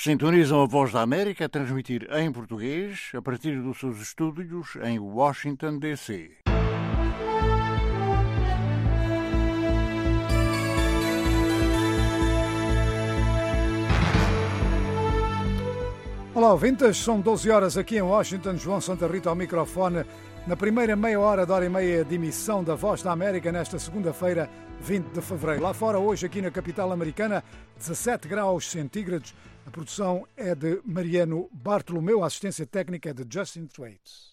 Sintonizam a Voz da América a transmitir em português a partir dos seus estúdios em Washington, D.C. Olá, ouvintes, são 12 horas aqui em Washington, João Santa Rita ao microfone, na primeira meia hora e meia de emissão da Voz da América nesta segunda-feira, 20 de fevereiro. Lá fora, hoje, aqui na capital americana, 17 graus centígrados. A produção é de Mariano Bartolomeu, a assistência técnica é de Justin Thwaites.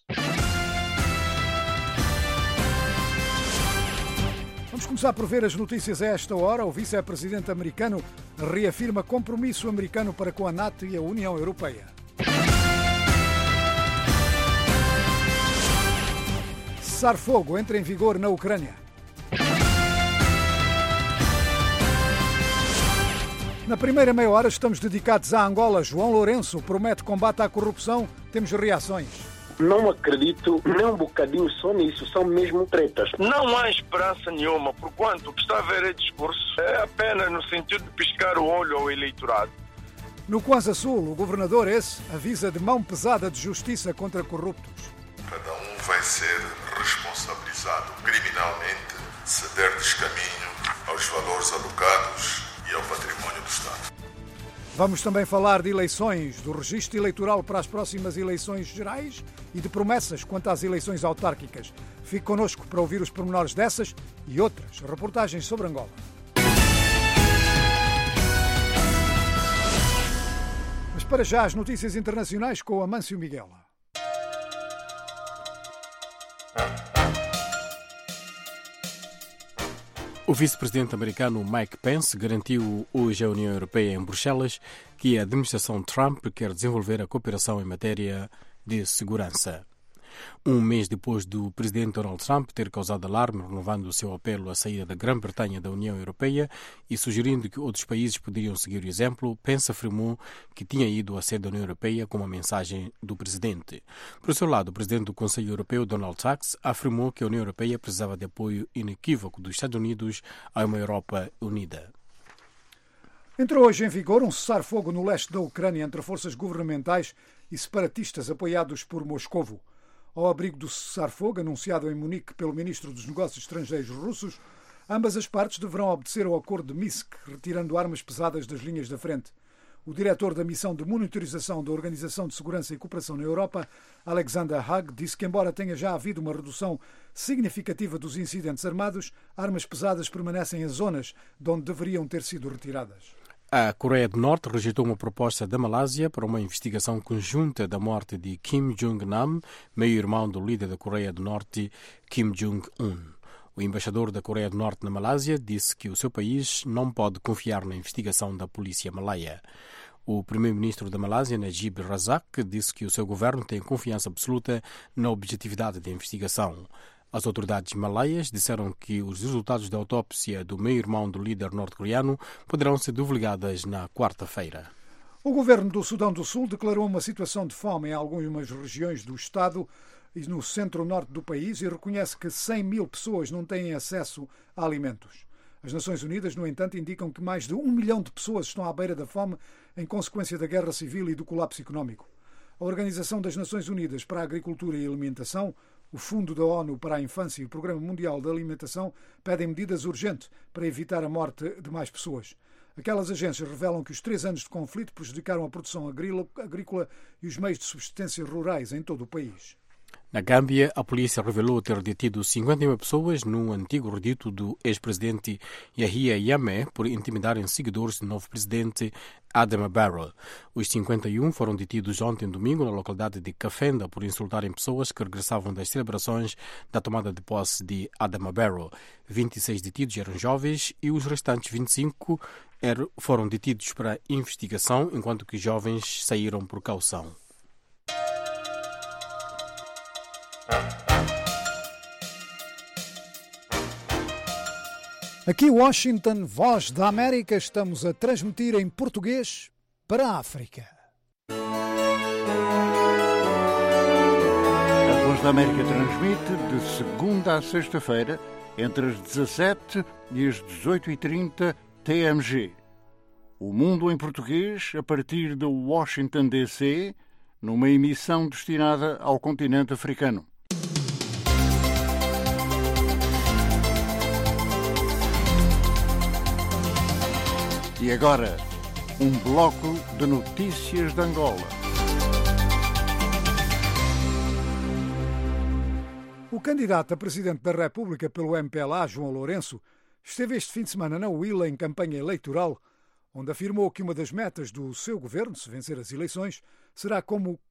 Vamos começar por ver as notícias a esta hora. O vice-presidente americano reafirma compromisso americano para com a NATO e a União Europeia. Cessar-fogo entra em vigor na Ucrânia. Na primeira meia hora estamos dedicados à Angola. João Lourenço promete combate à corrupção. Temos reações. Não acredito nem um bocadinho só nisso, são mesmo tretas. Não há esperança nenhuma, porquanto o que está a ver é discurso. É apenas no sentido de piscar o olho ao eleitorado. No Kwanza Sul, o governador avisa de mão pesada de justiça contra corruptos. Cada um vai ser responsabilizado criminalmente se der descaminho aos valores alocados e ao património do Estado. Vamos também falar de eleições, do registro eleitoral para as próximas eleições gerais e de promessas quanto às eleições autárquicas. Fique connosco para ouvir os pormenores dessas e outras reportagens sobre Angola. Mas para já as notícias internacionais com Amâncio Miguel. O vice-presidente americano Mike Pence garantiu hoje à União Europeia em Bruxelas que a administração Trump quer desenvolver a cooperação em matéria de segurança. Um mês depois do presidente Donald Trump ter causado alarme, renovando o seu apelo à saída da Grã-Bretanha da União Europeia e sugerindo que outros países poderiam seguir o exemplo, Pence afirmou que tinha ido à sede da União Europeia com uma mensagem do presidente. Por seu lado, o presidente do Conselho Europeu, Donald Tusk, afirmou que a União Europeia precisava de apoio inequívoco dos Estados Unidos a uma Europa unida. Entrou hoje em vigor um cessar-fogo no leste da Ucrânia entre forças governamentais e separatistas apoiados por Moscovo. Ao abrigo do cessar-fogo, anunciado em Munique pelo ministro dos Negócios Estrangeiros russos, ambas as partes deverão obedecer ao acordo de Minsk, retirando armas pesadas das linhas da frente. O diretor da missão de monitorização da Organização de Segurança e Cooperação na Europa, Alexander Haig, disse que, embora tenha já havido uma redução significativa dos incidentes armados, armas pesadas permanecem em zonas de onde deveriam ter sido retiradas. A Coreia do Norte rejeitou uma proposta da Malásia para uma investigação conjunta da morte de Kim Jong-nam, meio-irmão do líder da Coreia do Norte, Kim Jong-un. O embaixador da Coreia do Norte na Malásia disse que o seu país não pode confiar na investigação da polícia malaia. O primeiro-ministro da Malásia, Najib Razak, disse que o seu governo tem confiança absoluta na objetividade da investigação. As autoridades malaias disseram que os resultados da autópsia do meio-irmão do líder norte-coreano poderão ser divulgadas na quarta-feira. O governo do Sudão do Sul declarou uma situação de fome em algumas regiões do estado e no centro-norte do país e reconhece que 100 mil pessoas não têm acesso a alimentos. As Nações Unidas, no entanto, indicam que mais de 1 milhão de pessoas estão à beira da fome em consequência da guerra civil e do colapso económico. A Organização das Nações Unidas para a Agricultura e Alimentação, o Fundo da ONU para a Infância e o Programa Mundial da Alimentação pedem medidas urgentes para evitar a morte de mais pessoas. Aquelas agências revelam que os 3 anos de conflito prejudicaram a produção agrícola e os meios de subsistência rurais em todo o país. Na Gâmbia, a polícia revelou ter detido 51 pessoas no antigo redito do ex-presidente Yahya Jammeh por intimidarem seguidores do novo presidente Adama Barrow. Os 51 foram detidos ontem domingo na localidade de Kafenda por insultarem pessoas que regressavam das celebrações da tomada de posse de Adama Barrow. 26 detidos eram jovens e os restantes 25 foram detidos para investigação, enquanto que jovens saíram por caução. Aqui Washington, Voz da América, estamos a transmitir em português para a África. A Voz da América transmite de segunda a sexta-feira entre as 17 e as 18h30 TMG. O Mundo em Português, a partir de Washington, D.C., numa emissão destinada ao continente africano. E agora, um bloco de notícias de Angola. O candidato a presidente da República pelo MPLA, João Lourenço, esteve este fim de semana na Huila em campanha eleitoral, onde afirmou que uma das metas do seu governo, se vencer as eleições, será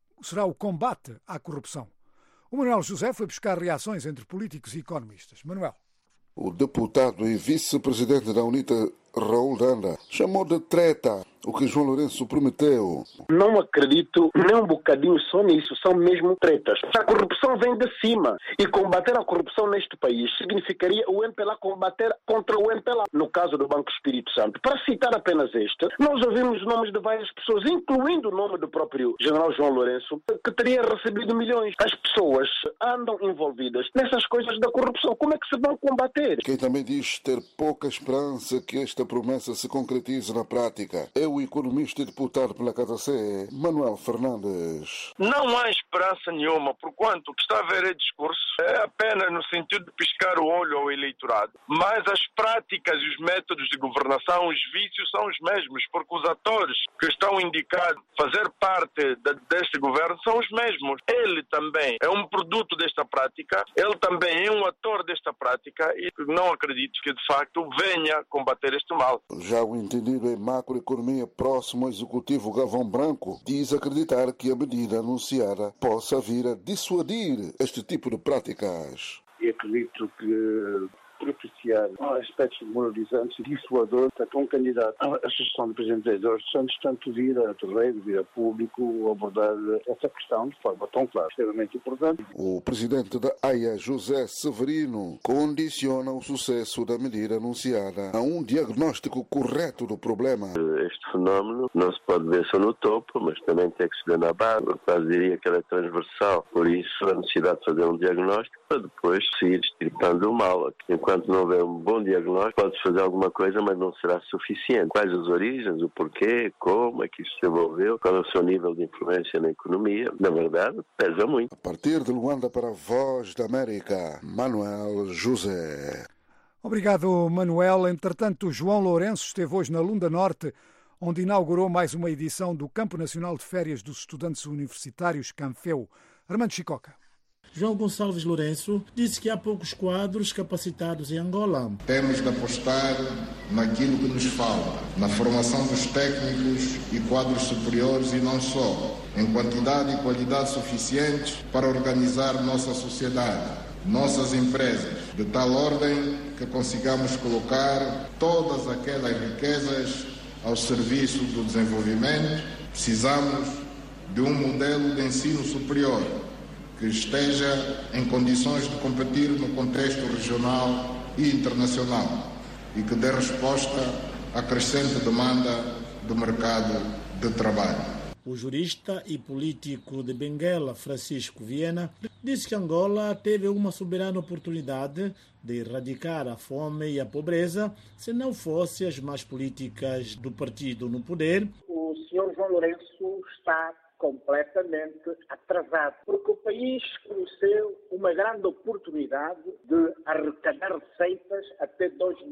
o combate à corrupção. O Manuel José foi buscar reações entre políticos e economistas. Manuel. O deputado e vice-presidente da UNITA, Raul Danda, chamou de treta o que João Lourenço prometeu. Não acredito nem um bocadinho só nisso, são mesmo tretas. A corrupção vem de cima e combater a corrupção neste país significaria o MPLA combater contra o MPLA, no caso do Banco Espírito Santo. Para citar apenas este, nós ouvimos nomes de várias pessoas, incluindo o nome do próprio general João Lourenço, que teria recebido milhões. As pessoas andam envolvidas nessas coisas da corrupção. Como é que se vão combater? Quem também diz ter pouca esperança que esta promessa se concretize na prática é o economista e deputado pela KTC, Manuel Fernandes. Não há esperança nenhuma, porquanto o que está a ver é discurso, é apenas no sentido de piscar o olho ao eleitorado. Mas as práticas e os métodos de governação, os vícios são os mesmos, porque os atores que estão indicados a fazer parte deste governo são os mesmos. Ele também é um produto desta prática, ele também é um ator desta prática e não acredito que de facto venha combater este mal. Já o entendido em macroeconomia próximo ao executivo Galvão Branco diz acreditar que a medida anunciada possa vir a dissuadir este tipo de práticas. E acredito que propiciar aspectos moralizantes e dissuadores para um candidato à sucessão do Presidente Eduardo Santos tanto vir a terreiro, vir a público, abordar essa questão de forma tão clara, extremamente importante. O presidente da AIA, José Severino, condiciona o sucesso da medida anunciada a um diagnóstico correto do problema. Este fenómeno não se pode ver só no topo, mas também tem que se ver na base. Eu quase diria que ela é transversal, por isso a necessidade de fazer um diagnóstico para depois seguir extirpando o mal. Enquanto não houver um bom diagnóstico, pode-se fazer alguma coisa, mas não será suficiente. Quais as origens, o porquê, como é que isto se desenvolveu, qual é o seu nível de influência na economia, na verdade, pesa muito. A partir de Luanda para a Voz da América, Manuel José. Obrigado, Manuel. Entretanto, João Lourenço esteve hoje na Lunda Norte, onde inaugurou mais uma edição do Campo Nacional de Férias dos Estudantes Universitários, Canfeu. Armando Chicoca. João Gonçalves Lourenço disse que há poucos quadros capacitados em Angola. Temos de apostar naquilo que nos falta, na formação dos técnicos e quadros superiores e não só, em quantidade e qualidade suficientes para organizar nossa sociedade, nossas empresas, de tal ordem que consigamos colocar todas aquelas riquezas ao serviço do desenvolvimento. Precisamos de um modelo de ensino superior que esteja em condições de competir no contexto regional e internacional e que dê resposta à crescente demanda do mercado de trabalho. O jurista e político de Benguela, Francisco Viena, disse que Angola teve uma soberana oportunidade de erradicar a fome e a pobreza se não fossem as más políticas do partido no poder. O senhor João Lourenço está completamente atrasado, porque o país conheceu uma grande oportunidade de arrecadar receitas até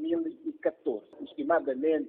2014. Estimadamente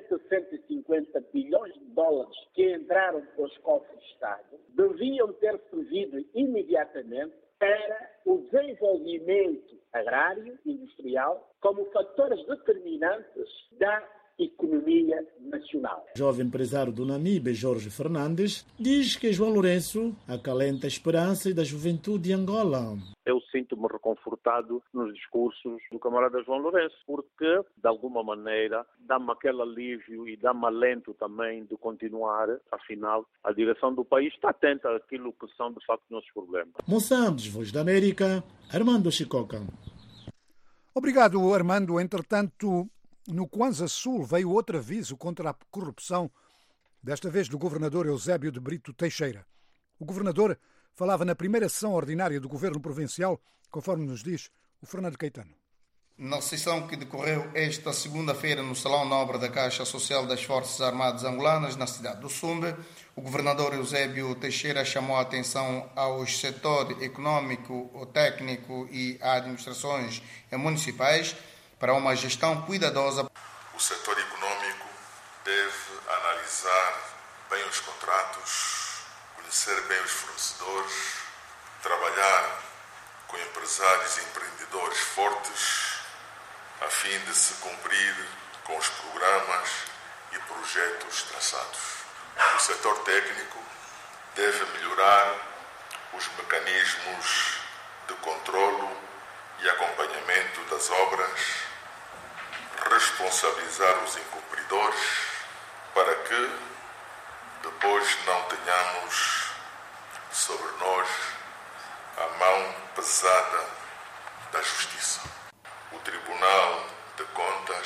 750 bilhões de dólares que entraram para os cofres do Estado deviam ter servido imediatamente para o desenvolvimento agrário e industrial como fatores determinantes da economia nacional. O jovem empresário do Namibe, Jorge Fernandes, diz que João Lourenço acalenta a esperança da juventude de Angola. Eu sinto-me reconfortado nos discursos do camarada João Lourenço, porque, de alguma maneira, dá-me aquele alívio e dá-me alento também de continuar. Afinal, a direção do país está atenta àquilo que são, de facto, nossos problemas. Moçambique, Voz da América, Armando Chicoca. Obrigado, Armando. Entretanto, no Kwanza Sul veio outro aviso contra a corrupção, desta vez do governador Eusébio de Brito Teixeira. O governador falava na primeira sessão ordinária do governo provincial, conforme nos diz o Fernando Caetano. Na sessão que decorreu esta segunda-feira no Salão Nobre da Caixa Social das Forças Armadas Angolanas, na cidade do Sumbe, o governador Eusébio Teixeira chamou a atenção aos setores econômico, técnico e administrações municipais para uma gestão cuidadosa. O setor econômico deve analisar bem os contratos, conhecer bem os fornecedores, trabalhar com empresários e empreendedores fortes, a fim de se cumprir com os programas e projetos traçados. O setor técnico deve melhorar os mecanismos de controlo e acompanhamento das obras, responsabilizar os incumpridores para que depois não tenhamos sobre nós a mão pesada da justiça. O Tribunal de Contas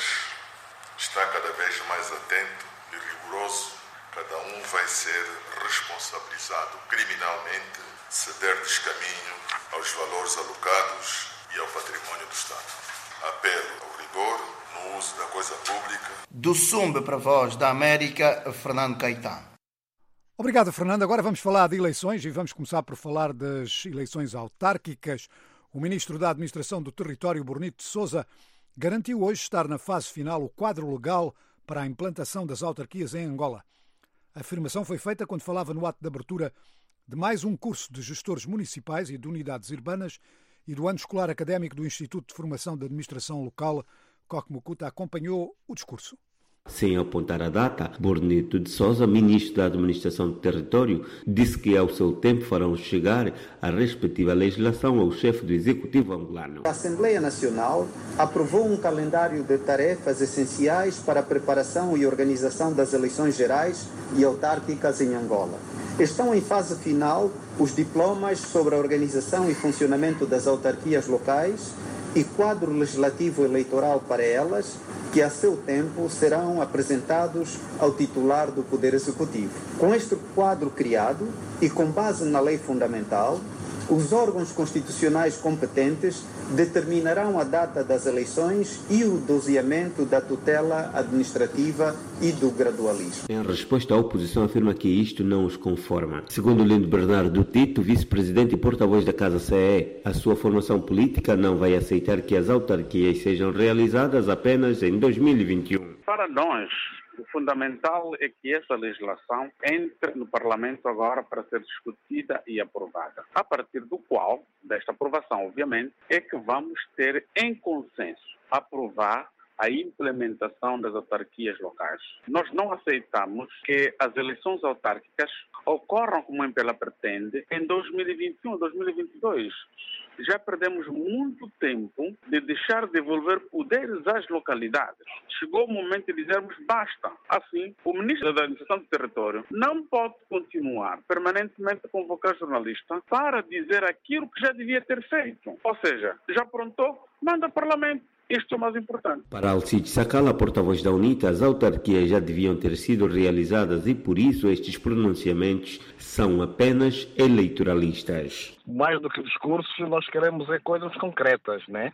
está cada vez mais atento e rigoroso. Cada um vai ser responsabilizado criminalmente se der descaminho aos valores alocados e ao património do Estado. Apelo ao rigor no uso da coisa pública. Do Sumbe para a Voz da América, Fernando Caetano. Obrigado, Fernando. Agora vamos falar de eleições e vamos começar por falar das eleições autárquicas. O ministro da Administração do Território, Bonito de Sousa, garantiu hoje estar na fase final o quadro legal para a implantação das autarquias em Angola. A afirmação foi feita quando falava no ato de abertura de mais um curso de gestores municipais e de unidades urbanas e do ano escolar académico do Instituto de Formação de Administração Local. Coque Mukuta acompanhou o discurso. Sem apontar a data, Bonito de Sousa, ministro da Administração do Território, disse que ao seu tempo farão chegar a respectiva legislação ao chefe do Executivo angolano. A Assembleia Nacional aprovou um calendário de tarefas essenciais para a preparação e organização das eleições gerais e autárquicas em Angola. Estão em fase final os diplomas sobre a organização e funcionamento das autarquias locais e quadro legislativo eleitoral para elas, que a seu tempo serão apresentados ao titular do Poder Executivo. Com este quadro criado e com base na lei fundamental, os órgãos constitucionais competentes determinarão a data das eleições e o doseamento da tutela administrativa e do gradualismo. Em resposta, a oposição afirma que isto não os conforma. Segundo Lindo Bernardo Tito, vice-presidente e porta-voz da Casa CE, a sua formação política não vai aceitar que as autarquias sejam realizadas apenas em 2021. Para nós, o fundamental é que essa legislação entre no Parlamento agora para ser discutida e aprovada. A partir do qual, desta aprovação, obviamente, é que vamos ter em consenso aprovar a implementação das autarquias locais. Nós não aceitamos que as eleições autárquicas ocorram, como a MPLA pretende, em 2021, 2022. Já perdemos muito tempo de deixar de devolver poderes às localidades. Chegou o momento de dizermos basta. Assim, o ministro da Administração do Território não pode continuar permanentemente a convocar jornalistas para dizer aquilo que já devia ter feito. Ou seja, já aprontou, manda ao Parlamento. Isto é o mais importante. Para Alcides Sacala, porta-voz da UNITA, as autarquias já deviam ter sido realizadas e, por isso, estes pronunciamentos são apenas eleitoralistas. Mais do que discursos, nós queremos coisas concretas, né?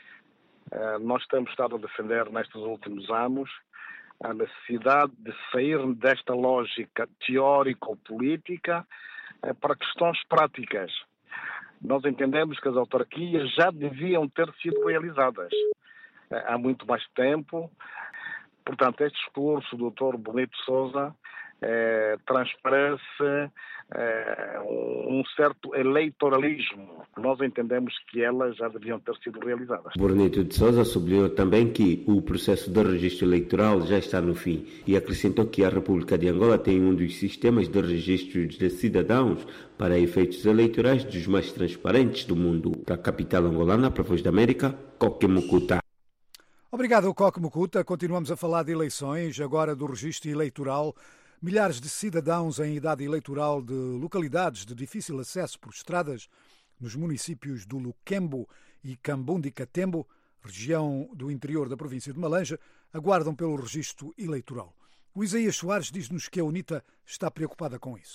Nós temos estado a defender nestes últimos anos a necessidade de sair desta lógica teórico-política para questões práticas. Nós entendemos que as autarquias já deviam ter sido realizadas há muito mais tempo. Portanto, este discurso do Dr. Bonito de Sousa transparece um certo eleitoralismo. Nós entendemos que elas já deviam ter sido realizadas. Bonito de Sousa sublinhou também que o processo de registro eleitoral já está no fim e acrescentou que a República de Angola tem um dos sistemas de registro de cidadãos para efeitos eleitorais dos mais transparentes do mundo. Da capital angolana, para a Voz da América, Coque Mukuta. Obrigado, Coque Mukuta. Continuamos a falar de eleições, agora do registro eleitoral. Milhares de cidadãos em idade eleitoral de localidades de difícil acesso por estradas nos municípios do Luquembo e Cambundi Catembo, região do interior da província de Malanja, aguardam pelo registro eleitoral. O Isaías Soares diz-nos que a UNITA está preocupada com isso.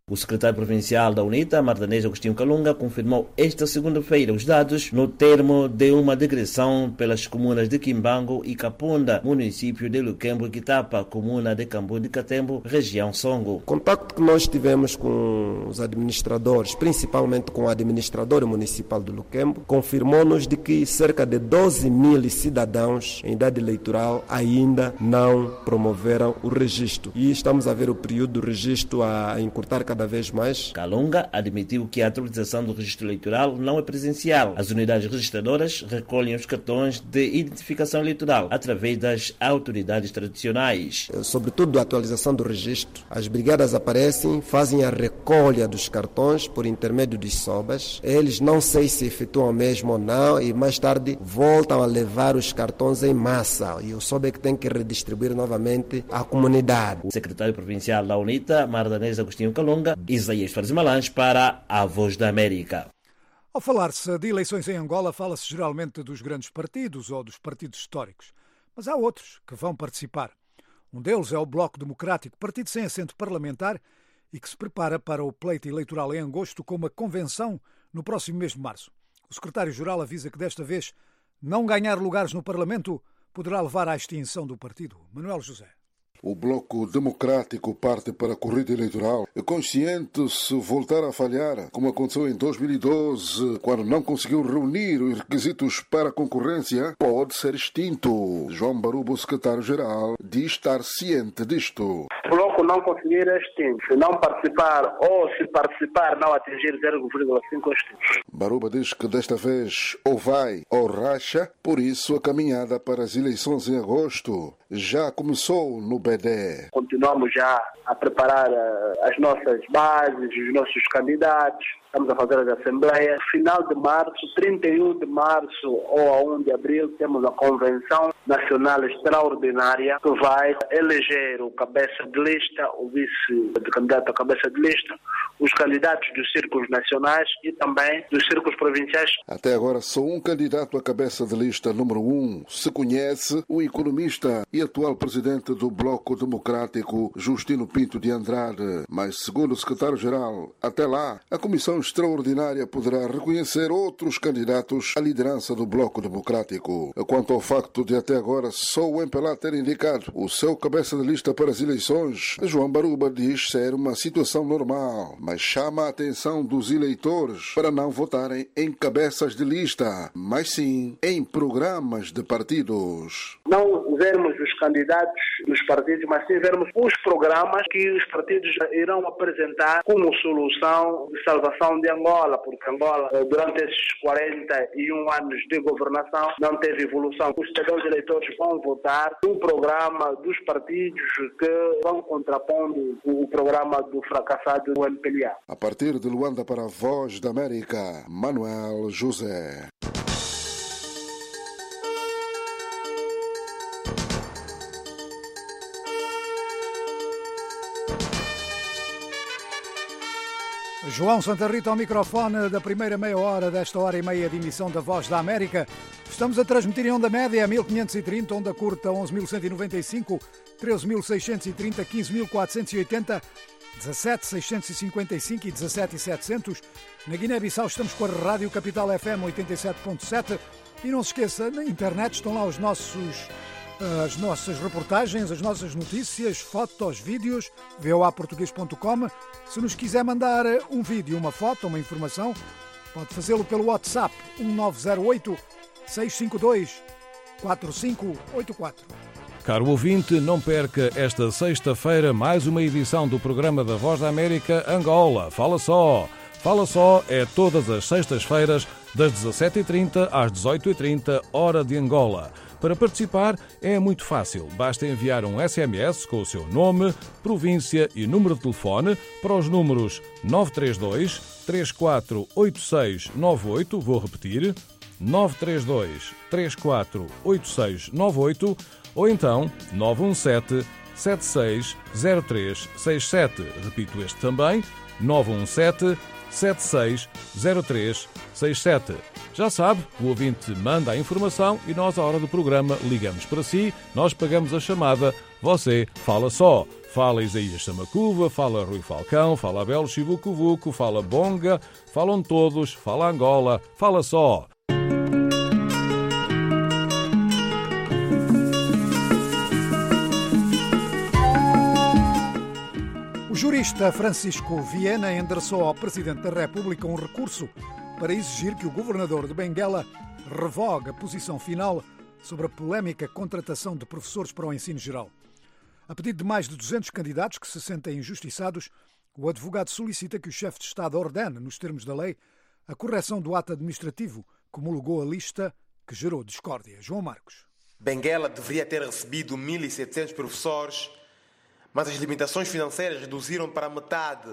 O secretário provincial da UNITA, Mardanês Agostinho Kalunga, confirmou esta segunda-feira os dados no termo de uma digressão pelas comunas de Quimbango e Capunda, município de Luquembo e Quitapa, comuna de Cambu de Catembo, região Songo. O contacto que nós tivemos com os administradores, principalmente com o administrador municipal de Luquembo, confirmou-nos de que cerca de 12 mil cidadãos em idade eleitoral ainda não promoveram o registro. E estamos a ver o período do registro a encurtar cada vez mais. Kalunga admitiu que a atualização do registro eleitoral não é presencial. As unidades registradoras recolhem os cartões de identificação eleitoral através das autoridades tradicionais. Sobretudo a atualização do registro. As brigadas aparecem, fazem a recolha dos cartões por intermédio dos SOBAs. Eles não sei se efetuam mesmo ou não e mais tarde voltam a levar os cartões em massa. E o SOBA é que tem que redistribuir novamente à comunidade. O secretário provincial da UNITA, Mardanês Agostinho Kalunga, Isaías Farzimalães para a Voz da América. Ao falar-se de eleições em Angola, fala-se geralmente dos grandes partidos ou dos partidos históricos. Mas há outros que vão participar. Um deles é o Bloco Democrático, partido sem assento parlamentar e que se prepara para o pleito eleitoral em agosto com uma convenção no próximo mês de março. O secretário-geral avisa que desta vez não ganhar lugares no Parlamento poderá levar à extinção do partido. Manuel José. O Bloco Democrático parte para a corrida eleitoral, consciente se voltar a falhar, como aconteceu em 2012, quando não conseguiu reunir os requisitos para a concorrência, pode ser extinto. João Barubo, secretário-geral, diz estar ciente disto. O Bloco não conseguir é extinto. Se não participar ou se participar não atingir 0,5 é extinto. Baruba diz que desta vez ou vai ou racha, por isso a caminhada para as eleições em agosto já começou no BD. Continuamos já a preparar as nossas bases, os nossos candidatos. Estamos a fazer as assembleias. Final de março, 31 de março ou a 1 de abril, temos a Convenção Nacional Extraordinária que vai eleger o cabeça de lista, o vice-candidato a cabeça de lista, os candidatos dos círculos nacionais e também dos círculos provinciais. Até agora, só um candidato à cabeça de lista número 1 se conhece, o economista e atual presidente do Bloco Democrático, Justino Pinto de Andrade. Mas, segundo o secretário-geral, até lá, a Comissão Extraordinária poderá reconhecer outros candidatos à liderança do Bloco Democrático. Quanto ao facto de até agora só o MPLA ter indicado o seu cabeça de lista para as eleições, João Baruba diz ser uma situação normal, mas chama a atenção dos eleitores para não votarem em cabeças de lista, mas sim em programas de partidos. Não vermos os candidatos dos partidos, mas sim vermos os programas que os partidos irão apresentar como solução de salvação de Angola, porque Angola, durante esses 41 anos de governação, não teve evolução. Os cidadãos eleitores vão votar no programa dos partidos que vão contrapondo o programa do fracassado do MPLA. A partir de Luanda para a Voz da América, Manuel José. João Santa Rita ao microfone da primeira meia hora desta hora e meia de emissão da Voz da América. Estamos a transmitir em onda média 1530, onda curta 11.195, 13.630, 15.480, 17.655 e 17.700. Na Guiné-Bissau estamos com a Rádio Capital FM 87.7 e não se esqueça, na internet estão lá as nossas reportagens, as nossas notícias, fotos, vídeos, voaportugues.com. Se nos quiser mandar um vídeo, uma foto, uma informação, pode fazê-lo pelo WhatsApp 1908 652 4584. Caro ouvinte, não perca esta sexta-feira mais uma edição do programa da Voz da América Angola. Fala só! Fala só é todas as sextas-feiras das 17h30 às 18h30, hora de Angola. Para participar é muito fácil. Basta enviar um SMS com o seu nome, província e número de telefone para os números 932 348698, vou repetir, 932 348698, ou então 917 760367. Repito este também, 917 760367. Já sabe, o ouvinte manda a informação e nós, à hora do programa, ligamos para si, nós pagamos a chamada, você fala só. Fala Isaías Samacuva, fala Rui Falcão, fala Abel Chivucovuco, fala Bonga, falam todos, fala Angola, fala só. O jurista Francisco Viena endereçou ao Presidente da República um recurso para exigir que o governador de Benguela revogue a posição final sobre a polémica contratação de professores para o ensino geral. A pedido de mais de 200 candidatos que se sentem injustiçados, o advogado solicita que o chefe de Estado ordene, nos termos da lei, a correção do ato administrativo que homologou a lista que gerou discórdia. João Marcos. Benguela deveria ter recebido 1.700 professores, mas as limitações financeiras reduziram para metade.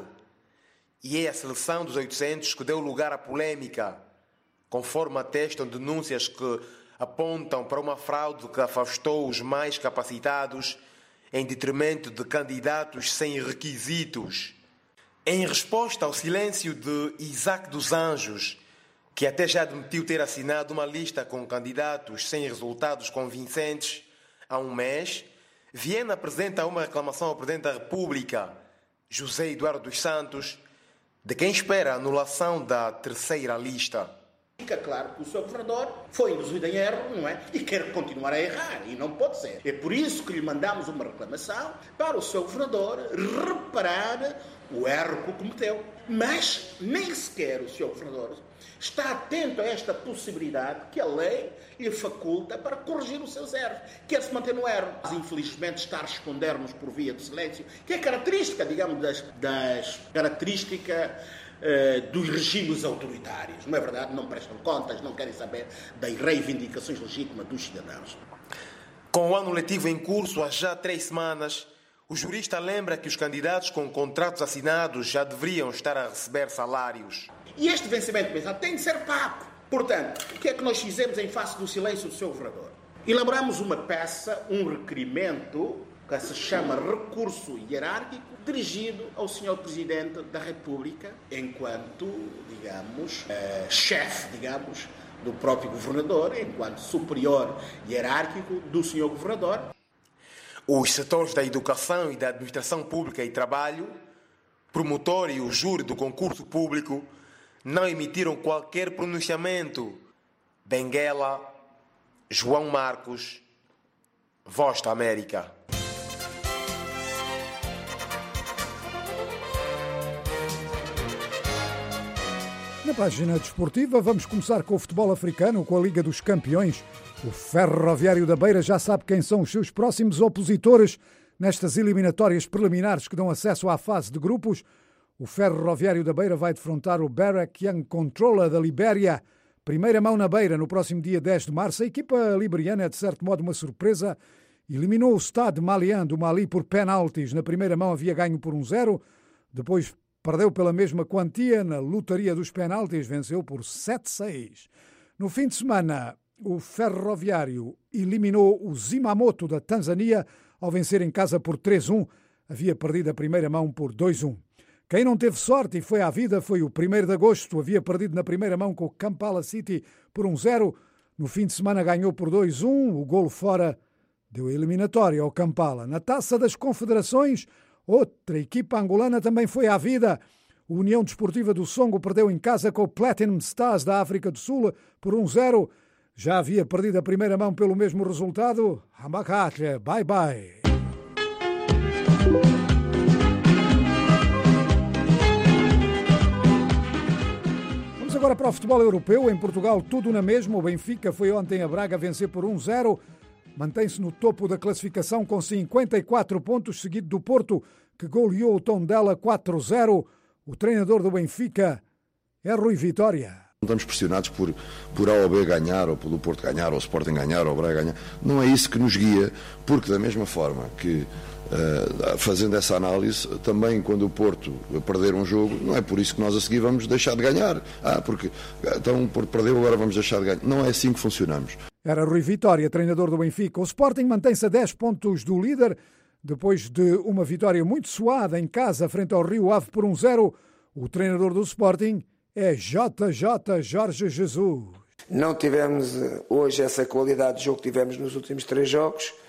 E é a seleção dos 800 que deu lugar à polêmica, conforme atestam denúncias que apontam para uma fraude que afastou os mais capacitados em detrimento de candidatos sem requisitos. Em resposta ao silêncio de Isaac dos Anjos, que até já admitiu ter assinado uma lista com candidatos sem resultados convincentes há um mês, Viena apresenta uma reclamação ao Presidente da República, José Eduardo dos Santos, de quem espera a anulação da terceira lista. Fica claro que o Sr. Governador foi induzido em erro, não é? E quer continuar a errar, e não pode ser. É por isso que lhe mandamos uma reclamação para o Sr. Governador reparar o erro que cometeu. Mas nem sequer o Sr. Governador está atento a esta possibilidade que a lei lhe faculta para corrigir os seus erros. Quer-se manter no erro. Mas, infelizmente, está a responder-nos por via de silêncio, que é característica, digamos, das características dos regimes autoritários. Não é verdade? Não prestam contas, não querem saber das reivindicações legítimas dos cidadãos. Com o ano letivo em curso há já 3 semanas, o jurista lembra que os candidatos com contratos assinados já deveriam estar a receber salários. E este vencimento mensal tem de ser pago. Portanto, o que é que nós fizemos em face do silêncio do Sr. Governador? Elaboramos uma peça, um requerimento, que se chama recurso hierárquico, dirigido ao Sr. Presidente da República, enquanto, digamos, chefe, digamos, do próprio Governador, enquanto superior hierárquico do Sr. Governador. Os setores da educação e da administração pública e trabalho, promotor e o júri do concurso público, não emitiram qualquer pronunciamento. Benguela, João Marcos, Voz da América. Na página desportiva, vamos começar com o futebol africano, com a Liga dos Campeões. O Ferroviário da Beira já sabe quem são os seus próximos opositores nestas eliminatórias preliminares que dão acesso à fase de grupos. O Ferroviário da Beira vai defrontar o Barrack Young Controller da Libéria. Primeira mão na Beira, no próximo dia 10 de março. A equipa liberiana é, de certo modo, uma surpresa. Eliminou o Stade Malien do Mali por penaltis. Na primeira mão havia ganho por 1-0. Depois perdeu pela mesma quantia na lotaria dos penaltis. Venceu por 7-6. No fim de semana, o Ferroviário eliminou o Zimamoto da Tanzânia ao vencer em casa por 3-1. Havia perdido a primeira mão por 2-1. Quem não teve sorte e foi à vida foi o 1º de agosto. Havia perdido na primeira mão com o Kampala City por 1-0. No fim de semana ganhou por 2-1. O golo fora deu a eliminatória ao Kampala. Na Taça das Confederações, outra equipa angolana também foi à vida. O União Desportiva do Songo perdeu em casa com o Platinum Stars da África do Sul por 1-0. Já havia perdido a primeira mão pelo mesmo resultado. Amakate, bye bye. Agora para o futebol europeu, em Portugal tudo na mesma. O Benfica foi ontem a Braga vencer por 1-0. Mantém-se no topo da classificação com 54 pontos, seguido do Porto, que goleou o Tondela 4-0. O treinador do Benfica é Rui Vitória. Não estamos pressionados por A ou B ganhar, ou pelo Porto ganhar, ou o Sporting ganhar, ou o Braga ganhar. Não é isso que nos guia, porque da mesma forma que fazendo essa análise, também quando o Porto perder um jogo, não é por isso que nós a seguir vamos deixar de ganhar. Porque então o Porto perdeu, agora vamos deixar de ganhar. Não é assim que funcionamos. Era Rui Vitória, treinador do Benfica. O Sporting mantém-se a 10 pontos do líder, depois de uma vitória muito suada em casa, frente ao Rio Ave por 1-0. O treinador do Sporting é JJ Jorge Jesus. Não tivemos hoje essa qualidade de jogo que tivemos nos últimos 3 jogos.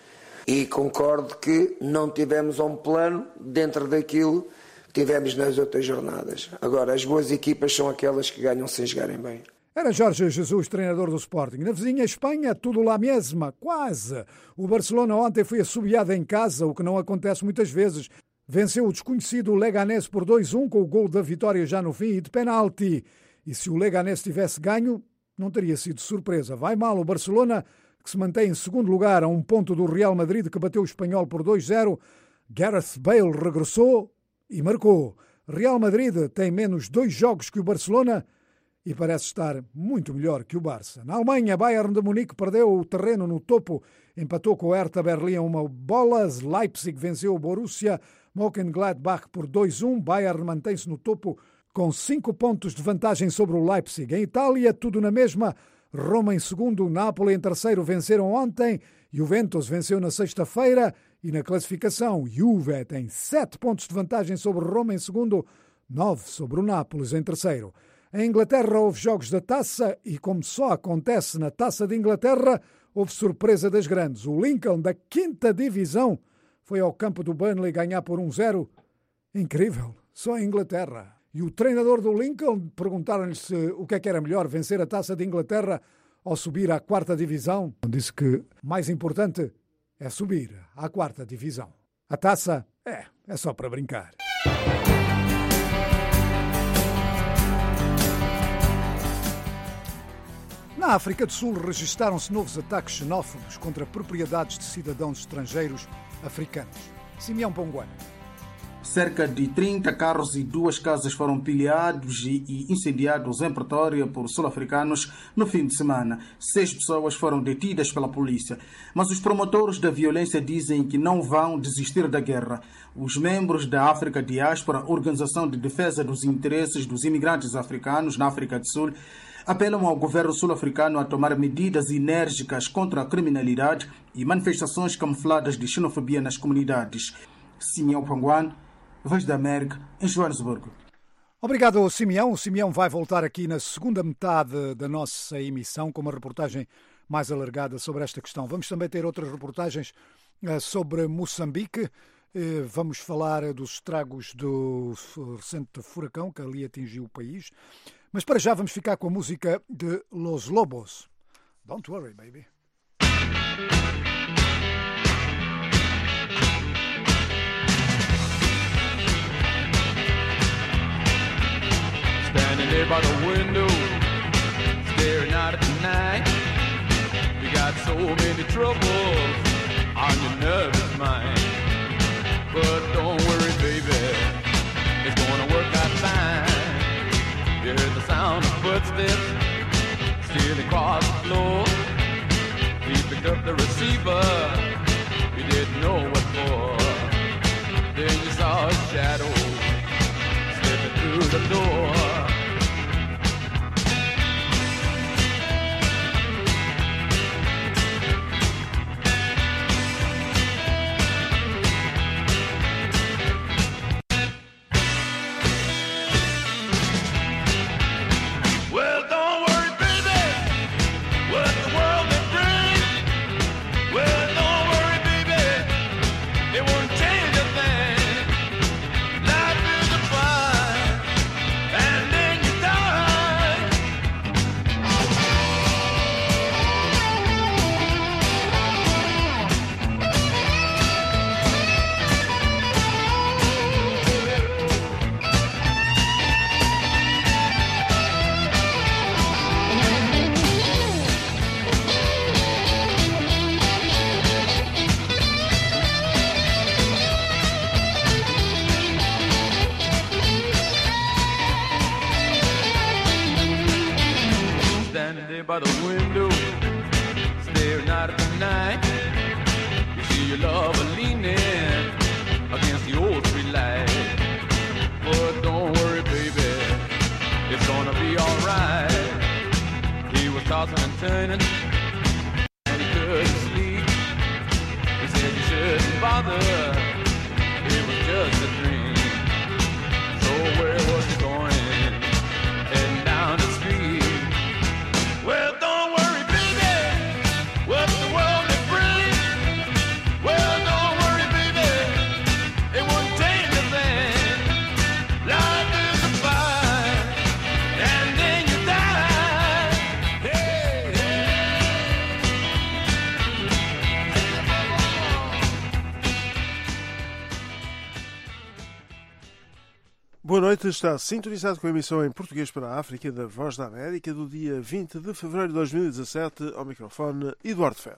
E concordo que não tivemos um plano dentro daquilo que tivemos nas outras jornadas. Agora, as boas equipas são aquelas que ganham sem jogarem bem. Era Jorge Jesus, treinador do Sporting. Na vizinha Espanha, tudo lá mesma, quase. O Barcelona ontem foi assobiado em casa, o que não acontece muitas vezes. Venceu o desconhecido Leganés por 2-1 com o gol da vitória já no fim e de penalti. E se o Leganés tivesse ganho, não teria sido surpresa. Vai mal o Barcelona, que se mantém em segundo lugar a 1 ponto do Real Madrid, que bateu o Espanhol por 2-0. Gareth Bale regressou e marcou. Real Madrid tem menos 2 jogos que o Barcelona e parece estar muito melhor que o Barça. Na Alemanha, Bayern de Munique perdeu o terreno no topo, empatou com o Hertha Berlim a 1-1. Leipzig venceu o Borussia Mönchengladbach por 2-1. Bayern mantém-se no topo com 5 pontos de vantagem sobre o Leipzig. Em Itália, tudo na mesma. Roma em segundo, Napoli em terceiro venceram ontem. Juventus venceu na sexta-feira e na classificação Juve tem 7 pontos de vantagem sobre Roma em segundo, 9 sobre o Nápoles em terceiro. Em Inglaterra houve jogos da Taça e, como só acontece na Taça de Inglaterra, houve surpresa das grandes. O Lincoln, da 5ª divisão, foi ao campo do Burnley ganhar por 1-0. Incrível, só em Inglaterra. E o treinador do Lincoln, perguntaram-lhe o que era melhor, vencer a Taça de Inglaterra ou subir à 4ª divisão. Disse que mais importante é subir à 4ª divisão. A Taça é só para brincar. Na África do Sul registaram-se novos ataques xenófobos contra propriedades de cidadãos estrangeiros africanos. Simeão Ponguana. Cerca de 30 carros e 2 casas foram pilhados e incendiados em Pretória por sul-africanos no fim de semana. 6 pessoas foram detidas pela polícia. Mas os promotores da violência dizem que não vão desistir da guerra. Os membros da África Diáspora, Organização de Defesa dos Interesses dos Imigrantes Africanos na África do Sul, apelam ao governo sul-africano a tomar medidas enérgicas contra a criminalidade e manifestações camufladas de xenofobia nas comunidades. Simeão Ponguana, Voz da América, em Joanesburgo. Obrigado, Simeão. O Simeão vai voltar aqui na segunda metade da nossa emissão com uma reportagem mais alargada sobre esta questão. Vamos também ter outras reportagens sobre Moçambique. Vamos falar dos estragos do recente furacão que ali atingiu o país. Mas para já vamos ficar com a música de Los Lobos. Don't worry, baby. Standing there by the window, staring out at the night. You got so many troubles on your nervous mind. But don't worry, baby, it's gonna work out fine. You heard the sound of footsteps stealing across the floor. He picked up the receiver, you didn't know what for. Then you saw a shadow slipping through the door. By the window, staring out at the night. You see your lover leaning against the old street light. But don't worry, baby, it's gonna be alright. He was tossing and turning, and he couldn't sleep. He said you shouldn't bother, it was just a dream. So where was he going? Heading down the street. Well, don't worry, baby, what the world may bring. Well, Boa noite, está sintonizado com a emissão em português para a África da Voz da América do dia 20 de fevereiro de 2017, ao microfone Eduardo Ferro.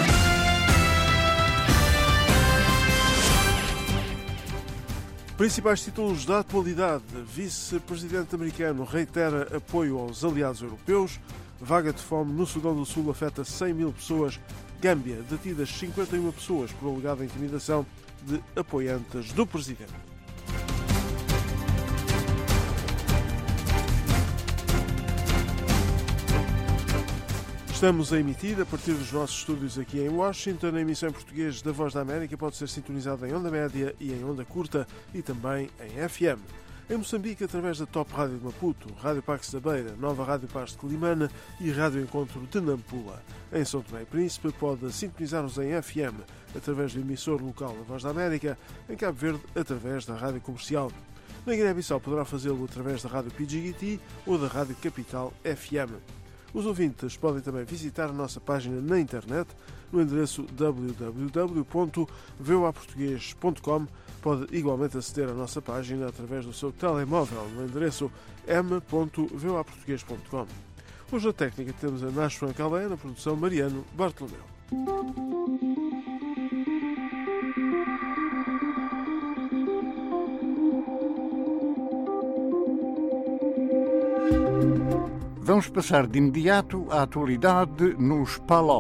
Principais títulos da atualidade. Vice-presidente americano reitera apoio aos aliados europeus. Vaga de fome no Sudão do Sul afeta 100 mil pessoas. Gâmbia, detidas 51 pessoas por alegada intimidação de apoiantes do presidente. Estamos a emitir a partir dos nossos estúdios aqui em Washington. A emissão em português da Voz da América pode ser sintonizada em onda média e em onda curta e também em FM. Em Moçambique, através da Top Rádio de Maputo, Rádio Pax da Beira, Nova Rádio Paz de Climane e Rádio Encontro de Nampula. Em São Tomé e Príncipe, pode sintonizar-nos em FM, através do emissor local da Voz da América, em Cabo Verde, através da Rádio Comercial. Na Guiné-Bissau poderá fazê-lo através da Rádio PGT ou da Rádio Capital FM. Os ouvintes podem também visitar a nossa página na internet no endereço www.voaportugues.com. Pode igualmente aceder à nossa página através do seu telemóvel no endereço m.voaportugues.com. Hoje na técnica temos a Nash Francalé, na produção Mariano Bartolomeu. Vamos passar de imediato à atualidade nos PALOP.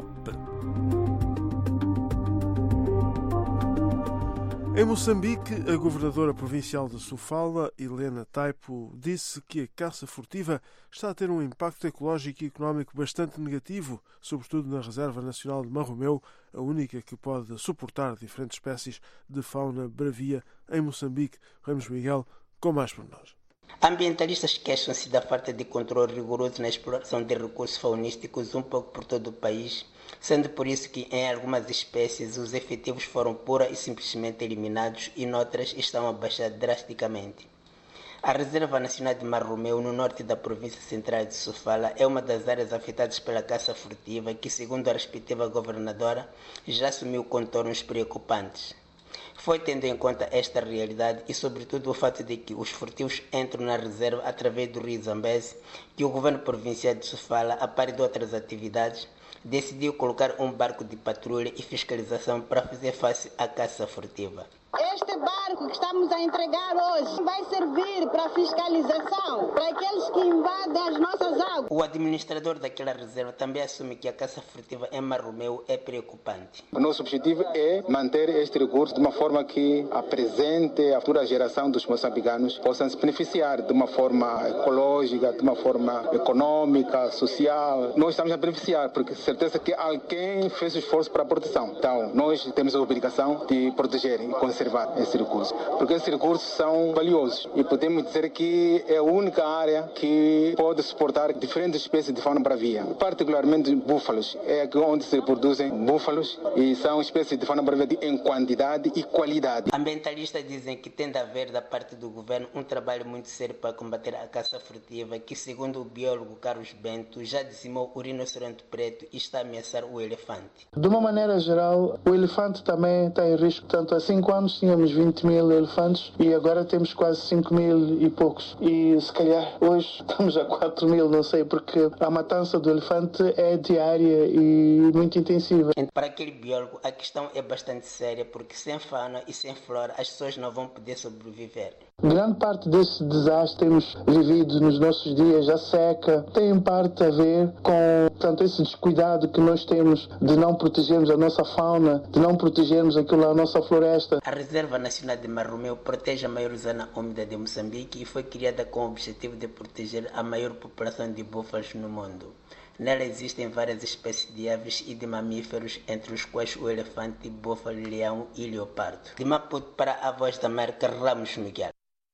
Em Moçambique, a governadora provincial de Sofala, Helena Taipo, disse que a caça furtiva está a ter um impacto ecológico e económico bastante negativo, sobretudo na Reserva Nacional de Marromeu, a única que pode suportar diferentes espécies de fauna bravia em Moçambique. Ramos Miguel, com mais pormenores. Ambientalistas queixam-se da falta de controle rigoroso na exploração de recursos faunísticos um pouco por todo o país, sendo por isso que em algumas espécies os efetivos foram pura e simplesmente eliminados e noutras estão a baixar drasticamente. A Reserva Nacional de Marromeu, no norte da província central de Sofala, é uma das áreas afetadas pela caça furtiva que, segundo a respectiva governadora, já assumiu contornos preocupantes. Foi tendo em conta esta realidade e, sobretudo, o fato de que os furtivos entram na reserva através do rio Zambeze, que o governo provincial de Sofala, a par de outras atividades, decidiu colocar um barco de patrulha e fiscalização para fazer face à caça furtiva. Este barco que estamos a entregar hoje vai servir para fiscalização, para aqueles que invadem as nossas águas. O administrador daquela reserva também assume que a caça furtiva em Marromeu é preocupante. O nosso objetivo é manter este recurso de uma forma que apresente a futura geração dos moçambicanos possam se beneficiar de uma forma ecológica, de uma forma econômica, social. Nós estamos a beneficiar porque certeza que alguém fez o esforço para a proteção. Então, nós temos a obrigação de proteger e conservar esses recursos, porque esses recursos são valiosos e podemos dizer que é a única área que pode suportar diferentes espécies de fauna bravia, particularmente búfalos, é onde se produzem búfalos e são espécies de fauna bravia em quantidade e qualidade. Ambientalistas dizem que tem de haver da parte do governo um trabalho muito sério para combater a caça furtiva que, segundo o biólogo Carlos Bento, já dizimou o rinoceronte preto e está a ameaçar o elefante. De uma maneira geral, o elefante também está em risco. Portanto, há 5 anos tínhamos 20 mil elefantes e agora temos quase 5 mil e poucos. E se calhar hoje estamos a 4 mil, não sei, porque a matança do elefante é diária e muito intensiva. Para aquele biólogo, a questão é bastante séria porque sem fauna e sem flora as pessoas não vão poder sobreviver. Grande parte desse desastre temos vivido nos nossos dias, a seca, tem parte a ver com esse descuidado que nós temos de não protegermos a nossa fauna, de não protegermos a nossa floresta. A Reserva Nacional de Marromeu protege a maior zona úmida de Moçambique e foi criada com o objetivo de proteger a maior população de búfalos no mundo. Nela existem várias espécies de aves e de mamíferos, entre os quais o elefante, búfalo, leão e leopardo. De Maputo para a Voz da América, Ramos Miguel.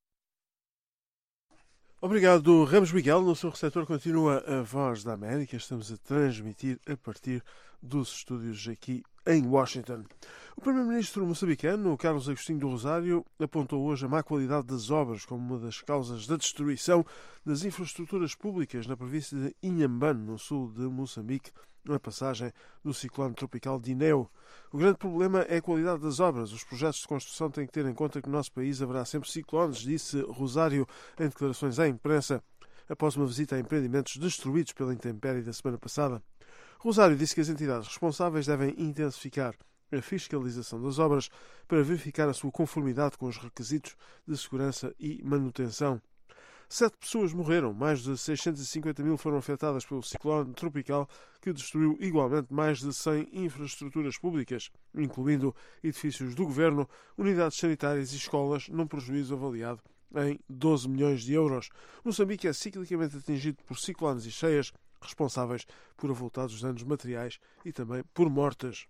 Obrigado, Ramos Miguel. No seu receptor continua a Voz da América. Estamos a transmitir a partir dos estúdios aqui em Washington. O primeiro-ministro moçambicano, Carlos Agostinho do Rosário, apontou hoje a má qualidade das obras como uma das causas da destruição das infraestruturas públicas na província de Inhambane, no sul de Moçambique, na passagem do ciclone tropical Dineu. O grande problema é a qualidade das obras. Os projetos de construção têm que ter em conta que no nosso país haverá sempre ciclones, disse Rosário em declarações à imprensa, após uma visita a empreendimentos destruídos pela intempérie da semana passada. Rosário disse que as entidades responsáveis devem intensificar a fiscalização das obras para verificar a sua conformidade com os requisitos de segurança e manutenção. 7 pessoas morreram, mais de 650 mil foram afetadas pelo ciclone tropical que destruiu igualmente mais de 100 infraestruturas públicas, incluindo edifícios do governo, unidades sanitárias e escolas, num prejuízo avaliado em 12 milhões de euros. Moçambique é ciclicamente atingido por ciclones e cheias, responsáveis por avultados danos materiais e também por mortes.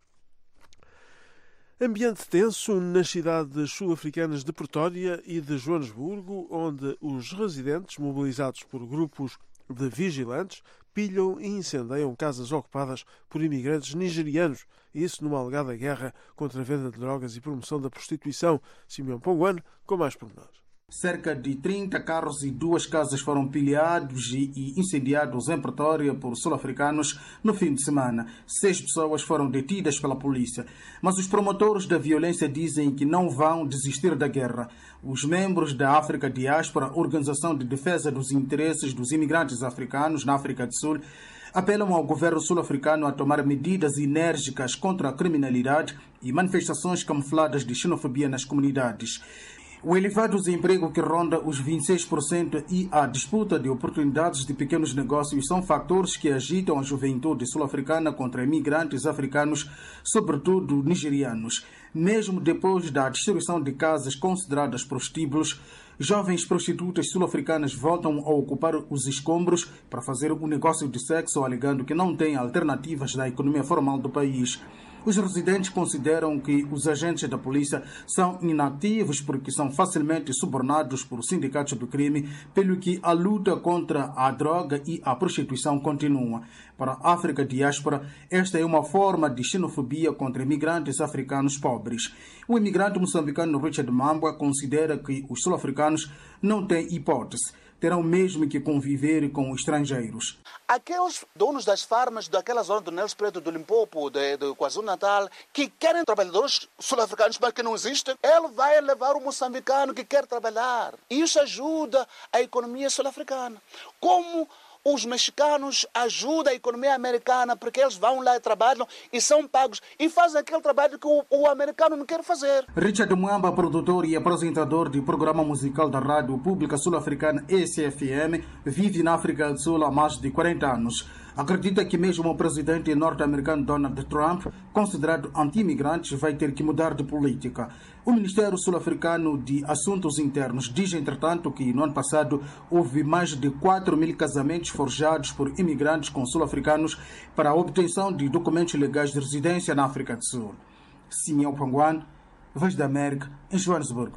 Ambiente tenso nas cidades sul-africanas de Pretória e de Joanesburgo, onde os residentes, mobilizados por grupos de vigilantes, pilham e incendeiam casas ocupadas por imigrantes nigerianos, isso numa alegada guerra contra a venda de drogas e promoção da prostituição. Simeão Ponguano, com mais pormenores. Cerca de 30 carros e 2 casas foram pilhados e incendiados em Pretória por sul-africanos no fim de semana. 6 pessoas foram detidas pela polícia. Mas os promotores da violência dizem que não vão desistir da guerra. Os membros da África Diáspora, Organização de Defesa dos Interesses dos Imigrantes Africanos na África do Sul, apelam ao governo sul-africano a tomar medidas enérgicas contra a criminalidade e manifestações camufladas de xenofobia nas comunidades. O elevado desemprego que ronda os 26% e a disputa de oportunidades de pequenos negócios são fatores que agitam a juventude sul-africana contra imigrantes africanos, sobretudo nigerianos. Mesmo depois da destruição de casas consideradas prostíbulos, jovens prostitutas sul-africanas voltam a ocupar os escombros para fazer um negócio de sexo, alegando que não têm alternativas da economia formal do país. Os residentes consideram que os agentes da polícia são inativos porque são facilmente subornados por sindicatos do crime, pelo que a luta contra a droga e a prostituição continua. Para a África Diáspora, esta é uma forma de xenofobia contra imigrantes africanos pobres. O imigrante moçambicano Richard Mambwa considera que os sul-africanos não têm hipótese. Terão mesmo que conviver com estrangeiros. Aqueles donos das farmas daquela zona do Nelson Preto, do Limpopo, do KwaZulu-Natal, que querem trabalhadores sul-africanos, mas que não existem, ele vai levar o moçambicano que quer trabalhar. Isso ajuda a economia sul-africana. Como os mexicanos ajudam a economia americana, porque eles vão lá e trabalham e são pagos e fazem aquele trabalho que o americano não quer fazer. Richard Mwamba, produtor e apresentador do programa musical da Rádio Pública Sul-Africana SFM, vive na África do Sul há mais de 40 anos. Acredita que mesmo o presidente norte-americano Donald Trump, considerado anti-imigrante, vai ter que mudar de política. O Ministério Sul-Africano de Assuntos Internos diz, entretanto, que no ano passado houve mais de 4.000 casamentos forjados por imigrantes com sul-africanos para a obtenção de documentos legais de residência na África do Sul. Simeão Ponguano, Voz da América, em Joanesburgo.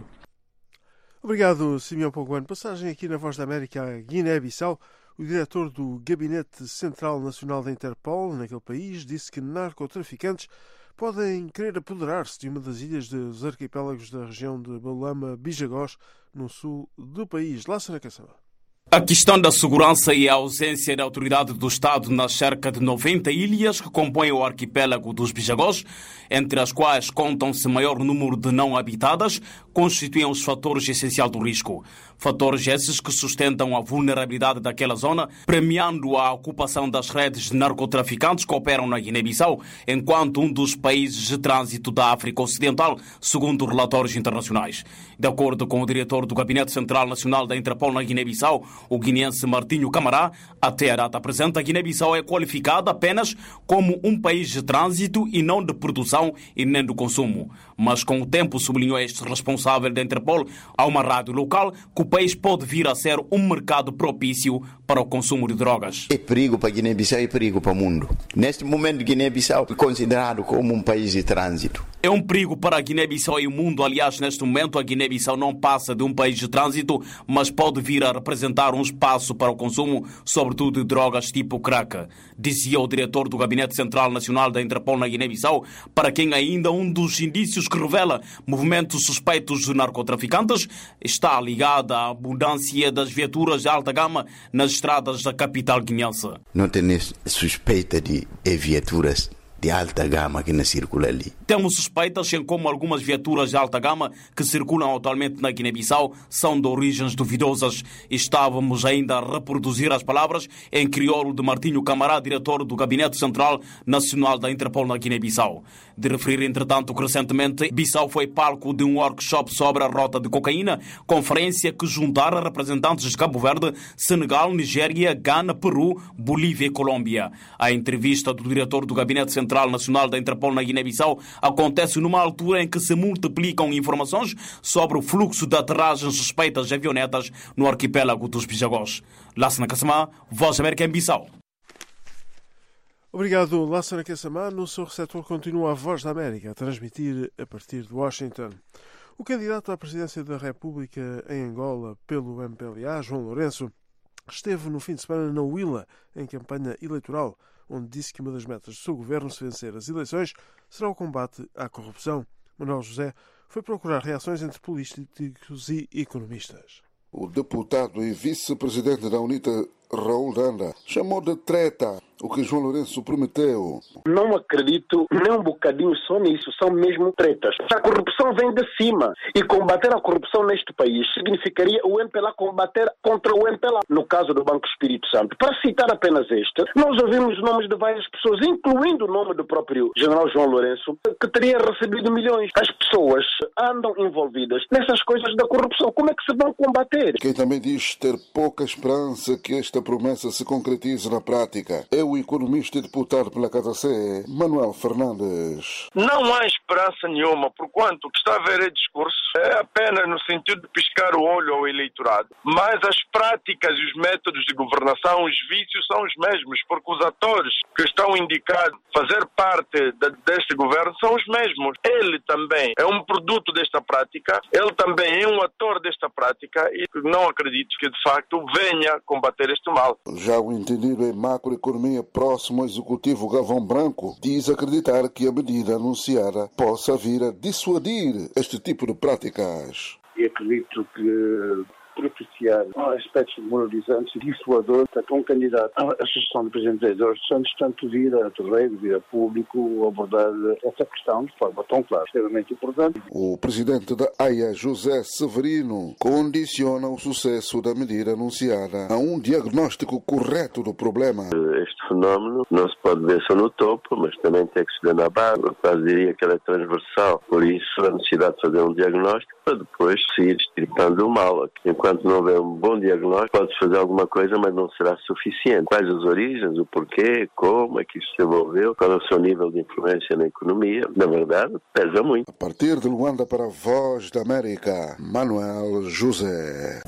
Obrigado, Simeão Ponguano. Passagem aqui na Voz da América a Guiné-Bissau. O diretor do Gabinete Central Nacional da Interpol, naquele país, disse que narcotraficantes podem querer apoderar-se de uma das ilhas dos arquipélagos da região de Balama-Bijagós, no sul do país. Lá será que A questão da segurança e a ausência da autoridade do Estado nas cerca de 90 ilhas que compõem o arquipélago dos Bijagós, entre as quais contam-se maior número de não habitadas, constituem os fatores essenciais do risco. Fatores esses que sustentam a vulnerabilidade daquela zona, premiando a ocupação das redes de narcotraficantes que operam na Guiné-Bissau, enquanto um dos países de trânsito da África Ocidental, segundo relatórios internacionais. De acordo com o diretor do Gabinete Central Nacional da Interpol na Guiné-Bissau, o guineense Martinho Camará, até a data presente, a Guiné-Bissau é qualificada apenas como um país de trânsito e não de produção e nem de consumo. Mas com o tempo, sublinhou este responsável da Interpol a uma rádio local, que o país pode vir a ser um mercado propício para o consumo de drogas. É perigo para a Guiné-Bissau e perigo para o mundo. Neste momento, Guiné-Bissau é considerado como um país de trânsito. É um perigo para a Guiné-Bissau e o mundo. Aliás, neste momento, a Guiné-Bissau não passa de um país de trânsito, mas pode vir a representar um espaço para o consumo, sobretudo de drogas tipo crack, dizia o diretor do Gabinete Central Nacional da Interpol na Guiné-Bissau, para quem ainda um dos indícios indícios que revela movimentos suspeitos de narcotraficantes está ligada à abundância das viaturas de alta gama nas estradas da capital guineense. Não tem suspeita de viaturas de alta gama que não circula ali. Temos suspeitas em como algumas viaturas de alta gama que circulam atualmente na Guiné-Bissau são de origens duvidosas. Estávamos ainda a reproduzir as palavras em crioulo de Martinho Camará, diretor do Gabinete Central Nacional da Interpol na Guiné-Bissau. De referir, entretanto, que recentemente Bissau foi palco de um workshop sobre a rota de cocaína, conferência que juntara representantes de Cabo Verde, Senegal, Nigéria, Gana, Peru, Bolívia e Colômbia. A entrevista do diretor do Gabinete Central Nacional da Interpol na Guiné-Bissau acontece numa altura em que se multiplicam informações sobre o fluxo de aterragens suspeitas de avionetas no arquipélago dos Bijagós. Lassana Kassamá, Voz América em Bissau. Obrigado, Lassana Kassamá. No seu receptor continua a Voz da América a transmitir a partir de Washington. O candidato à presidência da República em Angola pelo MPLA, João Lourenço, esteve no fim de semana na Huila, em campanha eleitoral, onde disse que uma das metas do seu governo, se vencer as eleições, será o combate à corrupção. Manuel José foi procurar reações entre políticos e economistas. O deputado e vice-presidente da UNITA, Raul Danda, chamou de treta o que João Lourenço prometeu. Não acredito nem um bocadinho só nisso, são mesmo tretas. A corrupção vem de cima e combater a corrupção neste país significaria o MPLA combater contra o MPLA. No caso do Banco Espírito Santo, para citar apenas este, nós ouvimos nomes de várias pessoas, incluindo o nome do próprio general João Lourenço, que teria recebido milhões. As pessoas andam envolvidas nessas coisas da corrupção. Como é que se vão combater? Quem também diz ter pouca esperança que esta promessa se concretize na prática é o economista e deputado pela KC, Manuel Fernandes. Não há esperança nenhuma, porquanto o que está a ver é discurso é apenas no sentido de piscar o olho ao eleitorado. Mas as práticas e os métodos de governação, os vícios são os mesmos, porque os atores que estão indicados a fazer parte deste governo são os mesmos. Ele também é um produto desta prática, ele também é um ator desta prática e não acredito que de facto venha combater este mal. Já o entendido em macroeconomia próximo ao executivo Galvão Branco diz acreditar que a medida anunciada possa vir a dissuadir este tipo de práticas. E acredito que propiciar aspectos moralizantes e dissuadores para um candidato à sucessão do Presidente Eduardo Santos, tanto vir a terreiro, vir a público, abordar essa questão de forma tão clara, extremamente importante. O Presidente da AIA, José Severino, condiciona o sucesso da medida anunciada a um diagnóstico correto do problema. Este fenómeno não se pode ver só no topo, mas também tem que se ver na base. Eu quase diria que ele é transversal, por isso a necessidade de fazer um diagnóstico para depois seguir extirpando o mal. Enquanto não houver um bom diagnóstico, pode-se fazer alguma coisa, mas não será suficiente. Quais as origens, o porquê, como é que isso se envolveu, qual é o seu nível de influência na economia, na verdade, pesa muito. A partir de Luanda para a Voz da América, Manuel José.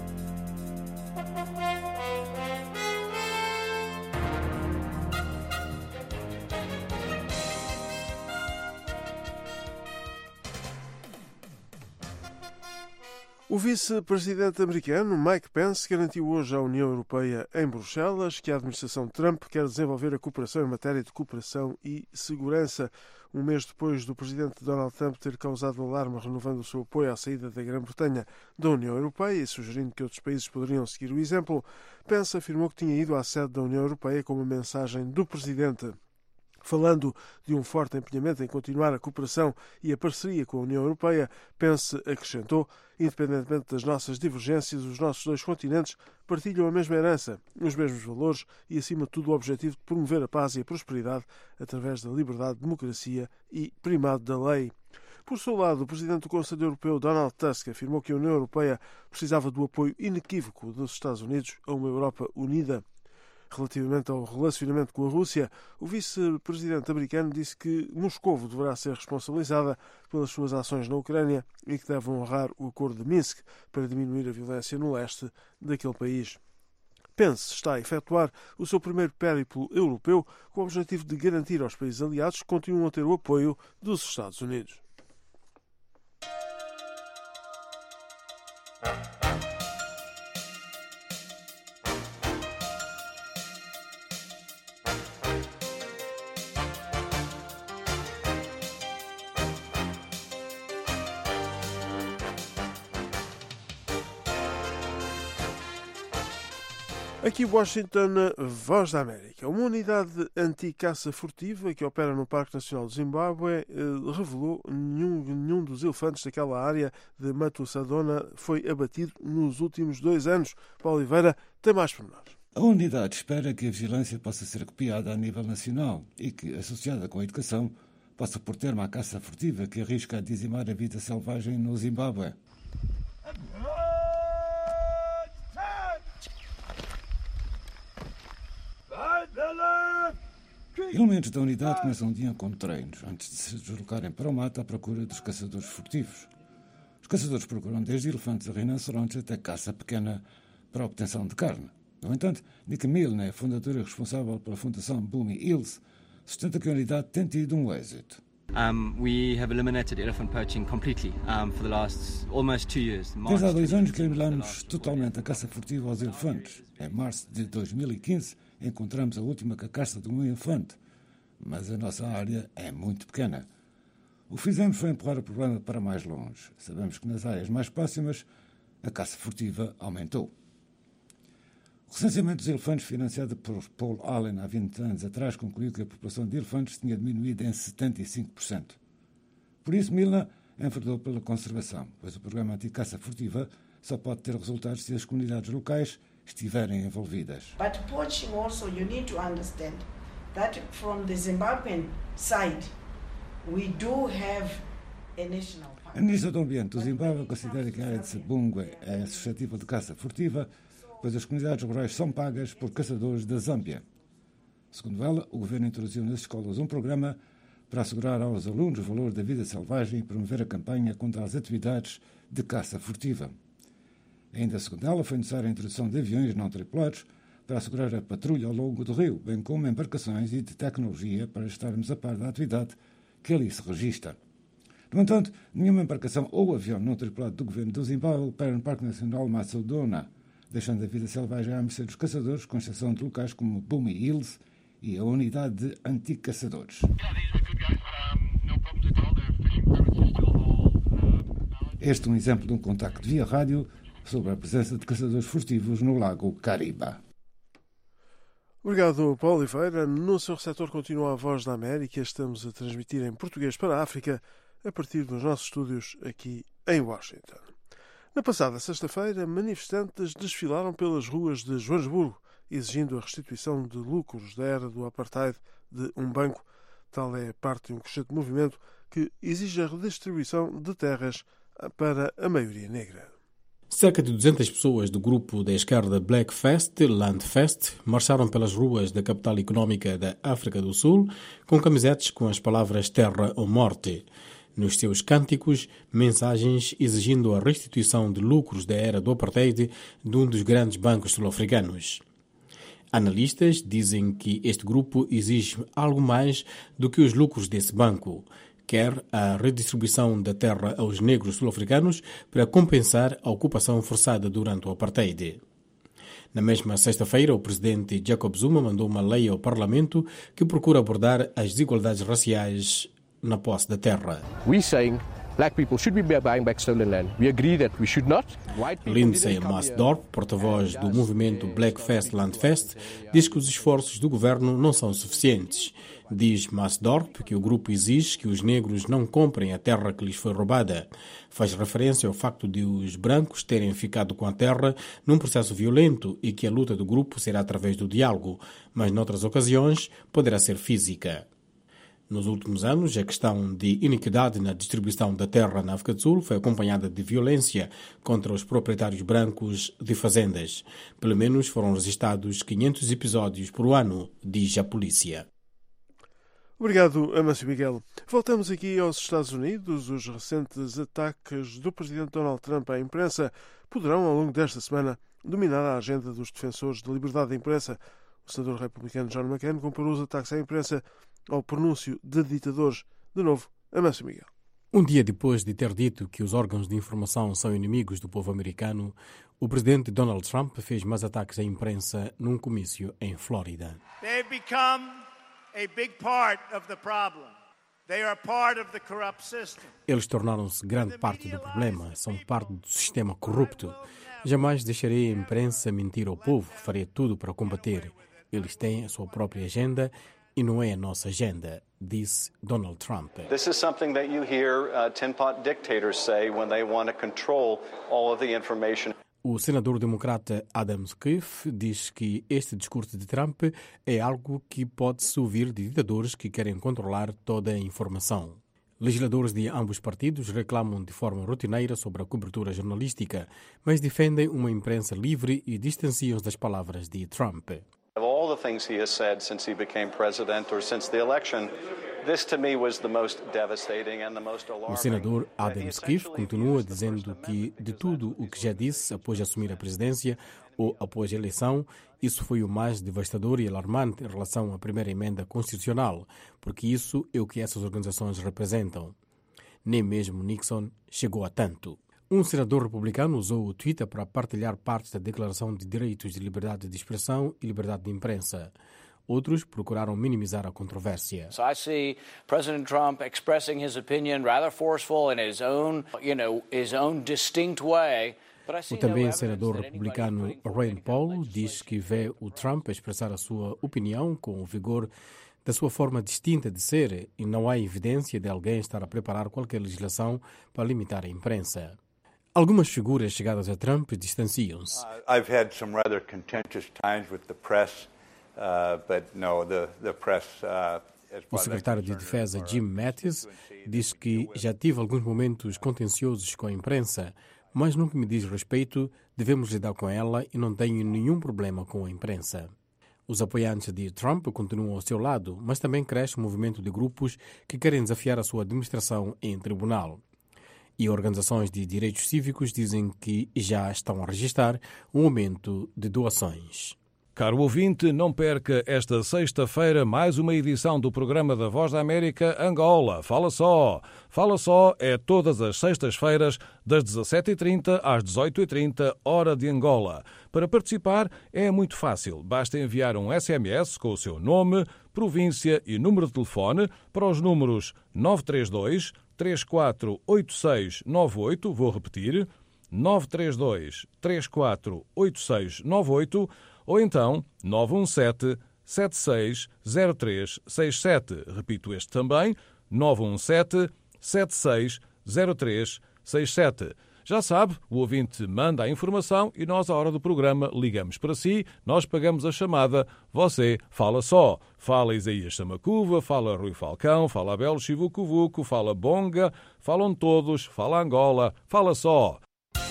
O vice-presidente americano Mike Pence garantiu hoje à União Europeia em Bruxelas que a administração Trump quer desenvolver a cooperação em matéria de cooperação e segurança. Um mês depois do presidente Donald Trump ter causado alarme renovando o seu apoio à saída da Grã-Bretanha da União Europeia e sugerindo que outros países poderiam seguir o exemplo, Pence afirmou que tinha ido à sede da União Europeia com uma mensagem do presidente. Falando de um forte empenhamento em continuar a cooperação e a parceria com a União Europeia, Pence acrescentou: independentemente das nossas divergências, os nossos dois continentes partilham a mesma herança, os mesmos valores e, acima de tudo, o objetivo de promover a paz e a prosperidade através da liberdade, democracia e primado da lei. Por seu lado, o presidente do Conselho Europeu, Donald Tusk, afirmou que a União Europeia precisava do apoio inequívoco dos Estados Unidos a uma Europa unida. Relativamente ao relacionamento com a Rússia, o vice-presidente americano disse que Moscovo deverá ser responsabilizada pelas suas ações na Ucrânia e que deve honrar o acordo de Minsk para diminuir a violência no leste daquele país. Pence está a efetuar o seu primeiro périplo europeu com o objetivo de garantir aos países aliados que continuam a ter o apoio dos Estados Unidos. Aqui Washington, Voz da América. Uma unidade anti-caça furtiva que opera no Parque Nacional do Zimbábue revelou que nenhum dos elefantes daquela área de Matusadona foi abatido nos últimos 2 anos. Paulo Oliveira tem mais pormenores. A unidade espera que a vigilância possa ser copiada a nível nacional e que, associada com a educação, possa pôr termo à caça furtiva que arrisca a dizimar a vida selvagem no Zimbábue. Elementos da unidade começam o dia com treinos, antes de se deslocarem para o mato à procura dos caçadores furtivos. Os caçadores procuram desde elefantes a rinocerontes até caça pequena para a obtenção de carne. No entanto, Nick Milne, fundadora e responsável pela Fundação Bumi Hills, sustenta que a unidade tem tido um êxito. We have eliminated elephant poaching completely for the last almost 2 years. Desde há 2 anos que eliminamos totalmente a caça furtiva aos elefantes. Em março de 2015 encontramos a última carcaça de um elefante, mas a nossa área é muito pequena. O que fizemos foi empurrar o problema para mais longe. Sabemos que nas áreas mais próximas a caça furtiva aumentou. O recenseamento dos elefantes, financiado por Paul Allen há 20 anos atrás, concluiu que a população de elefantes tinha diminuído em 75%. Por isso, Milna enverdou pela conservação, pois o programa anti-caça furtiva só pode ter resultados se as comunidades locais estiverem envolvidas. But poaching also, you need to understand that from the Zimbabwean side, we do have a national park. A Ministra do Ambiente do Zimbábue considera que a área de Sabungwe é suscetível de caça furtiva, pois as comunidades rurais são pagas por caçadores da Zâmbia. Segundo ela, o governo introduziu nas escolas um programa para assegurar aos alunos o valor da vida selvagem e promover a campanha contra as atividades de caça furtiva. Ainda segundo ela, foi necessária a introdução de aviões não tripulados para assegurar a patrulha ao longo do rio, bem como embarcações e de tecnologia para estarmos a par da atividade que ali se registra. No entanto, nenhuma embarcação ou avião não tripulado do governo do Zimbábue opera no Parque Nacional Matusadona, deixando a vida selvagem à mercê dos caçadores, com exceção de locais como Bumi Hills e a unidade de anti-caçadores. Este é um exemplo de um contacto via rádio sobre a presença de caçadores furtivos no Lago Kariba. Obrigado, Paulo Oliveira. No seu receptor continua a Voz da América. Estamos a transmitir em português para a África a partir dos nossos estúdios aqui em Washington. Na passada sexta-feira, manifestantes desfilaram pelas ruas de Joanesburgo, exigindo a restituição de lucros da era do apartheid de um banco. Tal é parte de um crescente movimento que exige a redistribuição de terras para a maioria negra. Cerca de 200 pessoas do grupo da esquerda Black Fest, Land Fest, marcharam pelas ruas da capital económica da África do Sul com camisetes com as palavras Terra ou Morte. Nos seus cânticos, mensagens exigindo a restituição de lucros da era do apartheid de um dos grandes bancos sul-africanos. Analistas dizem que este grupo exige algo mais do que os lucros desse banco. Quer a redistribuição da terra aos negros sul-africanos para compensar a ocupação forçada durante o apartheid. Na mesma sexta-feira, o presidente Jacob Zuma mandou uma lei ao Parlamento que procura abordar as desigualdades raciais na posse da terra. Black people should be buying back stolen land. We agree that we should not. Lindsay Masdorp, porta-voz do movimento Black Fest Land Fest, diz que os esforços do governo não são suficientes. Diz Masdorp que o grupo exige que os negros não comprem a terra que lhes foi roubada. Faz referência ao facto de os brancos terem ficado com a terra num processo violento e que a luta do grupo será através do diálogo, mas noutras ocasiões poderá ser física. Nos últimos anos, a questão de inequidade na distribuição da terra na África do Sul foi acompanhada de violência contra os proprietários brancos de fazendas. Pelo menos foram registrados 500 episódios por ano, diz a polícia. Obrigado, Amâncio Miguel. Voltamos aqui aos Estados Unidos. Os recentes ataques do presidente Donald Trump à imprensa poderão, ao longo desta semana, dominar a agenda dos defensores da liberdade da imprensa. O senador republicano John McCain comparou os ataques à imprensa ao pronúncio de ditadores. De novo, Amâncio Miguel. Um dia depois de ter dito que os órgãos de informação são inimigos do povo americano, o presidente Donald Trump fez mais ataques à imprensa num comício em Flórida. They've become a big part of the problem. They are part of the corrupt system. Eles tornaram-se grande parte do problema, são parte do sistema corrupto. Jamais deixarei a imprensa mentir ao povo. Farei tudo para combater. Eles têm a sua própria agenda e não é a nossa agenda, disse Donald Trump. This is something that you hear tin pot dictators say when they want to control all of the information. O senador democrata Adam Schiff diz que este discurso de Trump é algo que pode-se ouvir de ditadores que querem controlar toda a informação. Legisladores de ambos partidos reclamam de forma rotineira sobre a cobertura jornalística, mas defendem uma imprensa livre e distanciam-se das palavras de Trump. Of all the things he has said since he became president or since the election, this to me was the most devastating and the most alarming. O senador Adam Schiff continua dizendo que de tudo o que já disse após assumir a presidência ou após a eleição, isso foi o mais devastador e alarmante em relação à primeira emenda constitucional, porque isso é o que essas organizações representam. Nem mesmo Nixon chegou a tanto. Um senador republicano usou o Twitter para partilhar partes da Declaração de Direitos de Liberdade de Expressão e Liberdade de Imprensa. Outros procuraram minimizar a controvérsia. So I see President Trump expressing his opinion rather forceful in his own distinct way. O também senador republicano Rand Paul diz que vê o Trump expressar a sua opinião com o vigor da sua forma distinta de ser e não há evidência de alguém estar a preparar qualquer legislação para limitar a imprensa. Algumas figuras chegadas a Trump distanciam-se. I've had some rather contentious times with the press, but no, the press. O secretário de Defesa Jim Mattis diz que já tive alguns momentos contenciosos com a imprensa, mas no que me diz respeito, devemos lidar com ela e não tenho nenhum problema com a imprensa. Os apoiantes de Trump continuam ao seu lado, mas também cresce um movimento de grupos que querem desafiar a sua administração em tribunal. E organizações de direitos cívicos dizem que já estão a registrar um aumento de doações. Caro ouvinte, não perca esta sexta-feira mais uma edição do programa da Voz da América Angola. Fala Só! Fala Só é todas as sextas-feiras, das 17h30 às 18h30, hora de Angola. Para participar é muito fácil. Basta enviar um SMS com o seu nome, província e número de telefone para os números 932 348698, vou repetir, 932 348698, ou então 917-760367. Repito este também, 917-760367. Já sabe, o ouvinte manda a informação e nós, à hora do programa, ligamos para si, nós pagamos a chamada, você fala só. Fala Isaías Samacuva, fala Rui Falcão, fala Abel Chivucuvuco, fala Bonga, falam todos, fala Angola, fala só.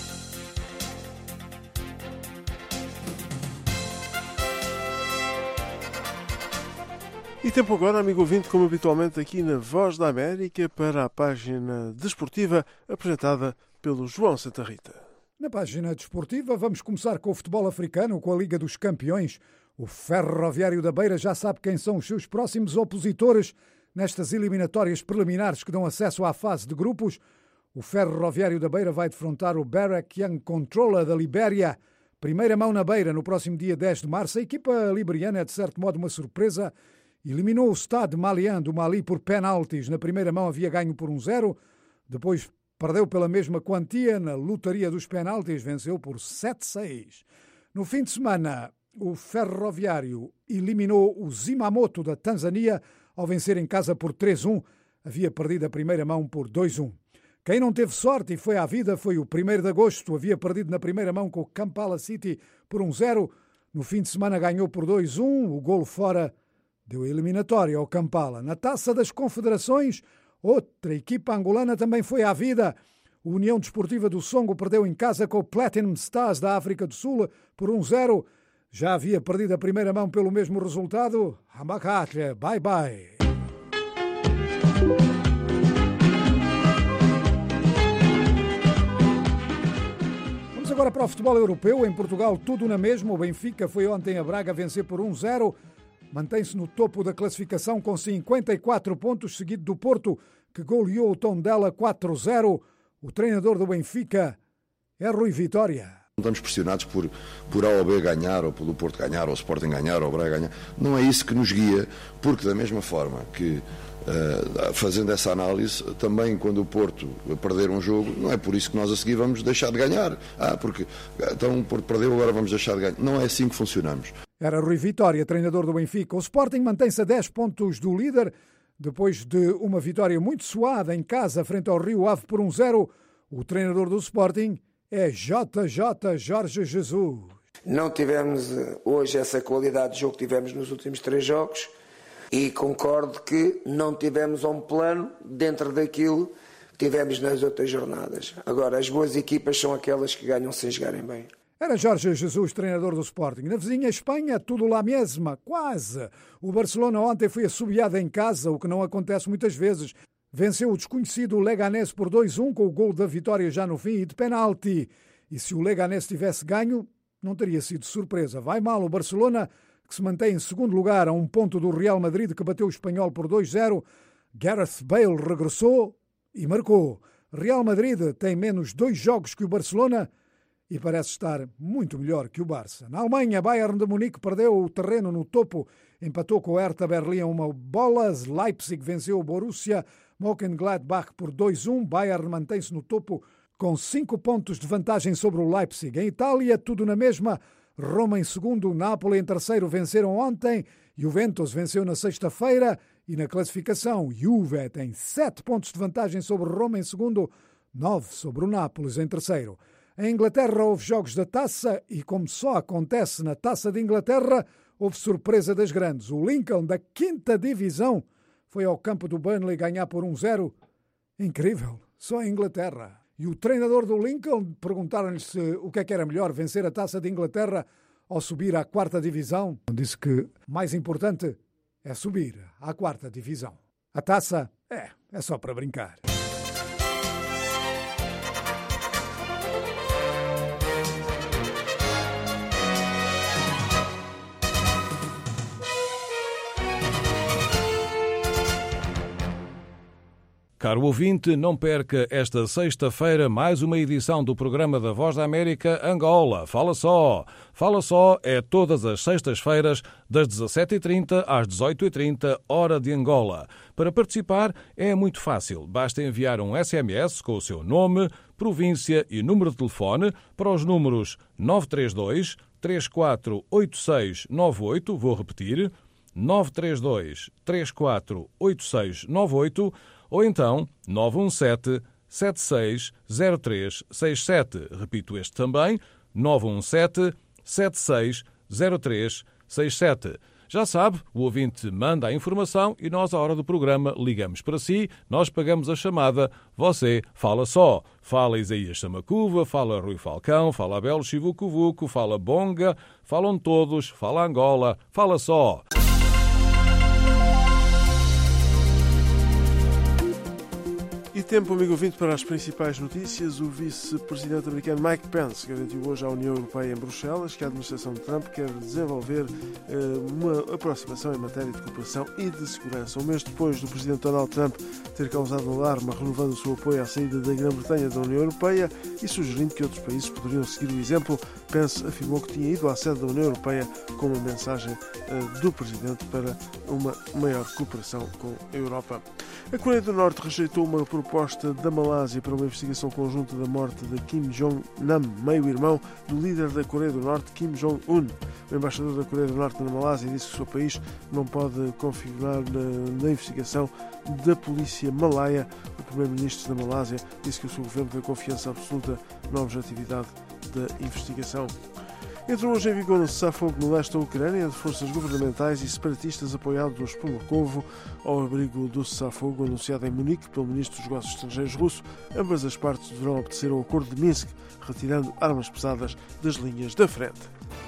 E tempo agora, amigo ouvinte, como habitualmente aqui na Voz da América, para a página desportiva apresentada pelo João Santa Rita. Na página desportiva vamos começar com o futebol africano, com a Liga dos Campeões. O Ferroviário da Beira já sabe quem são os seus próximos opositores nestas eliminatórias preliminares que dão acesso à fase de grupos. O Ferroviário da Beira vai defrontar o Barrack Young Controller da Libéria. Primeira mão na Beira no próximo dia 10 de março. A equipa liberiana é de certo modo uma surpresa. Eliminou o Stade Malien do Mali por penaltis. Na primeira mão havia ganho por 1-0. Depois perdeu pela mesma quantia. Na lotaria dos penaltis venceu por 7-6. No fim de semana, o Ferroviário eliminou o Zimamoto da Tanzânia ao vencer em casa por 3-1. Havia perdido a primeira mão por 2-1. Quem não teve sorte e foi à vida foi o 1º de agosto. Havia perdido na primeira mão com o Kampala City por 1-0. No fim de semana ganhou por 2-1. O golo fora deu a eliminatória ao Kampala. Na Taça das Confederações, outra equipa angolana também foi à vida. A União Desportiva do Songo perdeu em casa com o Platinum Stars da África do Sul por 1-0. Já havia perdido a primeira mão pelo mesmo resultado. Amakate, bye bye. Vamos agora para o futebol europeu. Em Portugal, tudo na mesma. O Benfica foi ontem a Braga vencer por 1-0. Mantém-se no topo da classificação com 54 pontos, seguido do Porto, que goleou o Tondela 4-0. O treinador do Benfica é Rui Vitória. Não estamos pressionados por A ou B ganhar, ou pelo Porto ganhar, ou o Sporting ganhar, ou o Braga ganhar. Não é isso que nos guia, porque da mesma forma que fazendo essa análise, também quando o Porto perder um jogo, não é por isso que nós a seguir vamos deixar de ganhar. Porque então o Porto perdeu, agora vamos deixar de ganhar. Não é assim que funcionamos. Era Rui Vitória, treinador do Benfica. O Sporting mantém-se a 10 pontos do líder, depois de uma vitória muito suada em casa frente ao Rio Ave por 1-0. O treinador do Sporting é JJ Jorge Jesus. Não tivemos hoje essa qualidade de jogo que tivemos nos últimos 3 jogos e concordo que não tivemos um plano dentro daquilo que tivemos nas outras jornadas. Agora, as boas equipas são aquelas que ganham sem jogarem bem. Era Jorge Jesus, treinador do Sporting. Na vizinha Espanha, tudo lá mesma, quase. O Barcelona ontem foi assobiado em casa, o que não acontece muitas vezes. Venceu o desconhecido Leganés por 2-1 com o gol da vitória já no fim e de penalti. E se o Leganés tivesse ganho, não teria sido surpresa. Vai mal o Barcelona, que se mantém em segundo lugar a 1 ponto do Real Madrid, que bateu o Espanhol por 2-0. Gareth Bale regressou e marcou. Real Madrid tem menos 2 jogos que o Barcelona e parece estar muito melhor que o Barça. Na Alemanha, Bayern de Munique perdeu o terreno no topo, empatou com o Hertha Berlim a 1-1. Leipzig venceu o Borussia Mönchengladbach por 2-1. Bayern mantém-se no topo com 5 pontos de vantagem sobre o Leipzig. Em Itália, tudo na mesma. Roma em segundo, Nápoles em terceiro venceram ontem. Juventus venceu na sexta-feira e na classificação Juve tem 7 pontos de vantagem sobre Roma em segundo, 9 sobre o Nápoles em terceiro. Em Inglaterra houve jogos da Taça e, como só acontece na Taça de Inglaterra, houve surpresa das grandes. O Lincoln, da 5ª divisão, foi ao campo do Burnley ganhar por 1-0. Incrível, só em Inglaterra. E o treinador do Lincoln, perguntaram-lhe o que era melhor, vencer a Taça de Inglaterra ou subir à 4ª divisão. Disse que mais importante é subir à 4ª divisão. A Taça é só para brincar. Caro ouvinte, não perca esta sexta-feira mais uma edição do programa da Voz da América Angola. Fala Só! Fala Só é todas as sextas-feiras, das 17h30 às 18h30, hora de Angola. Para participar é muito fácil. Basta enviar um SMS com o seu nome, província e número de telefone para os números 932 348698, vou repetir, 932 348698, ou então 917-760367. Repito este também, 917-760367. Já sabe, o ouvinte manda a informação e nós, à hora do programa, ligamos para si, nós pagamos a chamada, você fala só. Fala Isaías Samacuva, fala Rui Falcão, fala Abel Chivucuvuco, fala Bonga, falam todos, fala Angola, fala só. E tempo, amigo ouvinte, para as principais notícias. O vice-presidente americano Mike Pence garantiu hoje à União Europeia em Bruxelas que a administração de Trump quer desenvolver uma aproximação em matéria de cooperação e de segurança. Um mês depois do presidente Donald Trump ter causado alarme, renovando o seu apoio à saída da Grã-Bretanha da União Europeia e sugerindo que outros países poderiam seguir o exemplo, Pence afirmou que tinha ido à sede da União Europeia com uma mensagem do presidente para uma maior cooperação com a Europa. A Coreia do Norte rejeitou uma proposta da Malásia para uma investigação conjunta da morte de Kim Jong-nam, meio-irmão do líder da Coreia do Norte, Kim Jong-un. O embaixador da Coreia do Norte na Malásia disse que o seu país não pode configurar na investigação da polícia malaia. O primeiro-ministro da Malásia disse que o seu governo tem confiança absoluta na objetividade da investigação. Entrou hoje em vigor um cessar-fogo no leste da Ucrânia entre forças governamentais e separatistas apoiados por Moscovo ao abrigo do cessar-fogo anunciado em Munique pelo ministro dos Negócios Estrangeiros russo. Ambas as partes deverão obedecer ao acordo de Minsk, retirando armas pesadas das linhas da frente.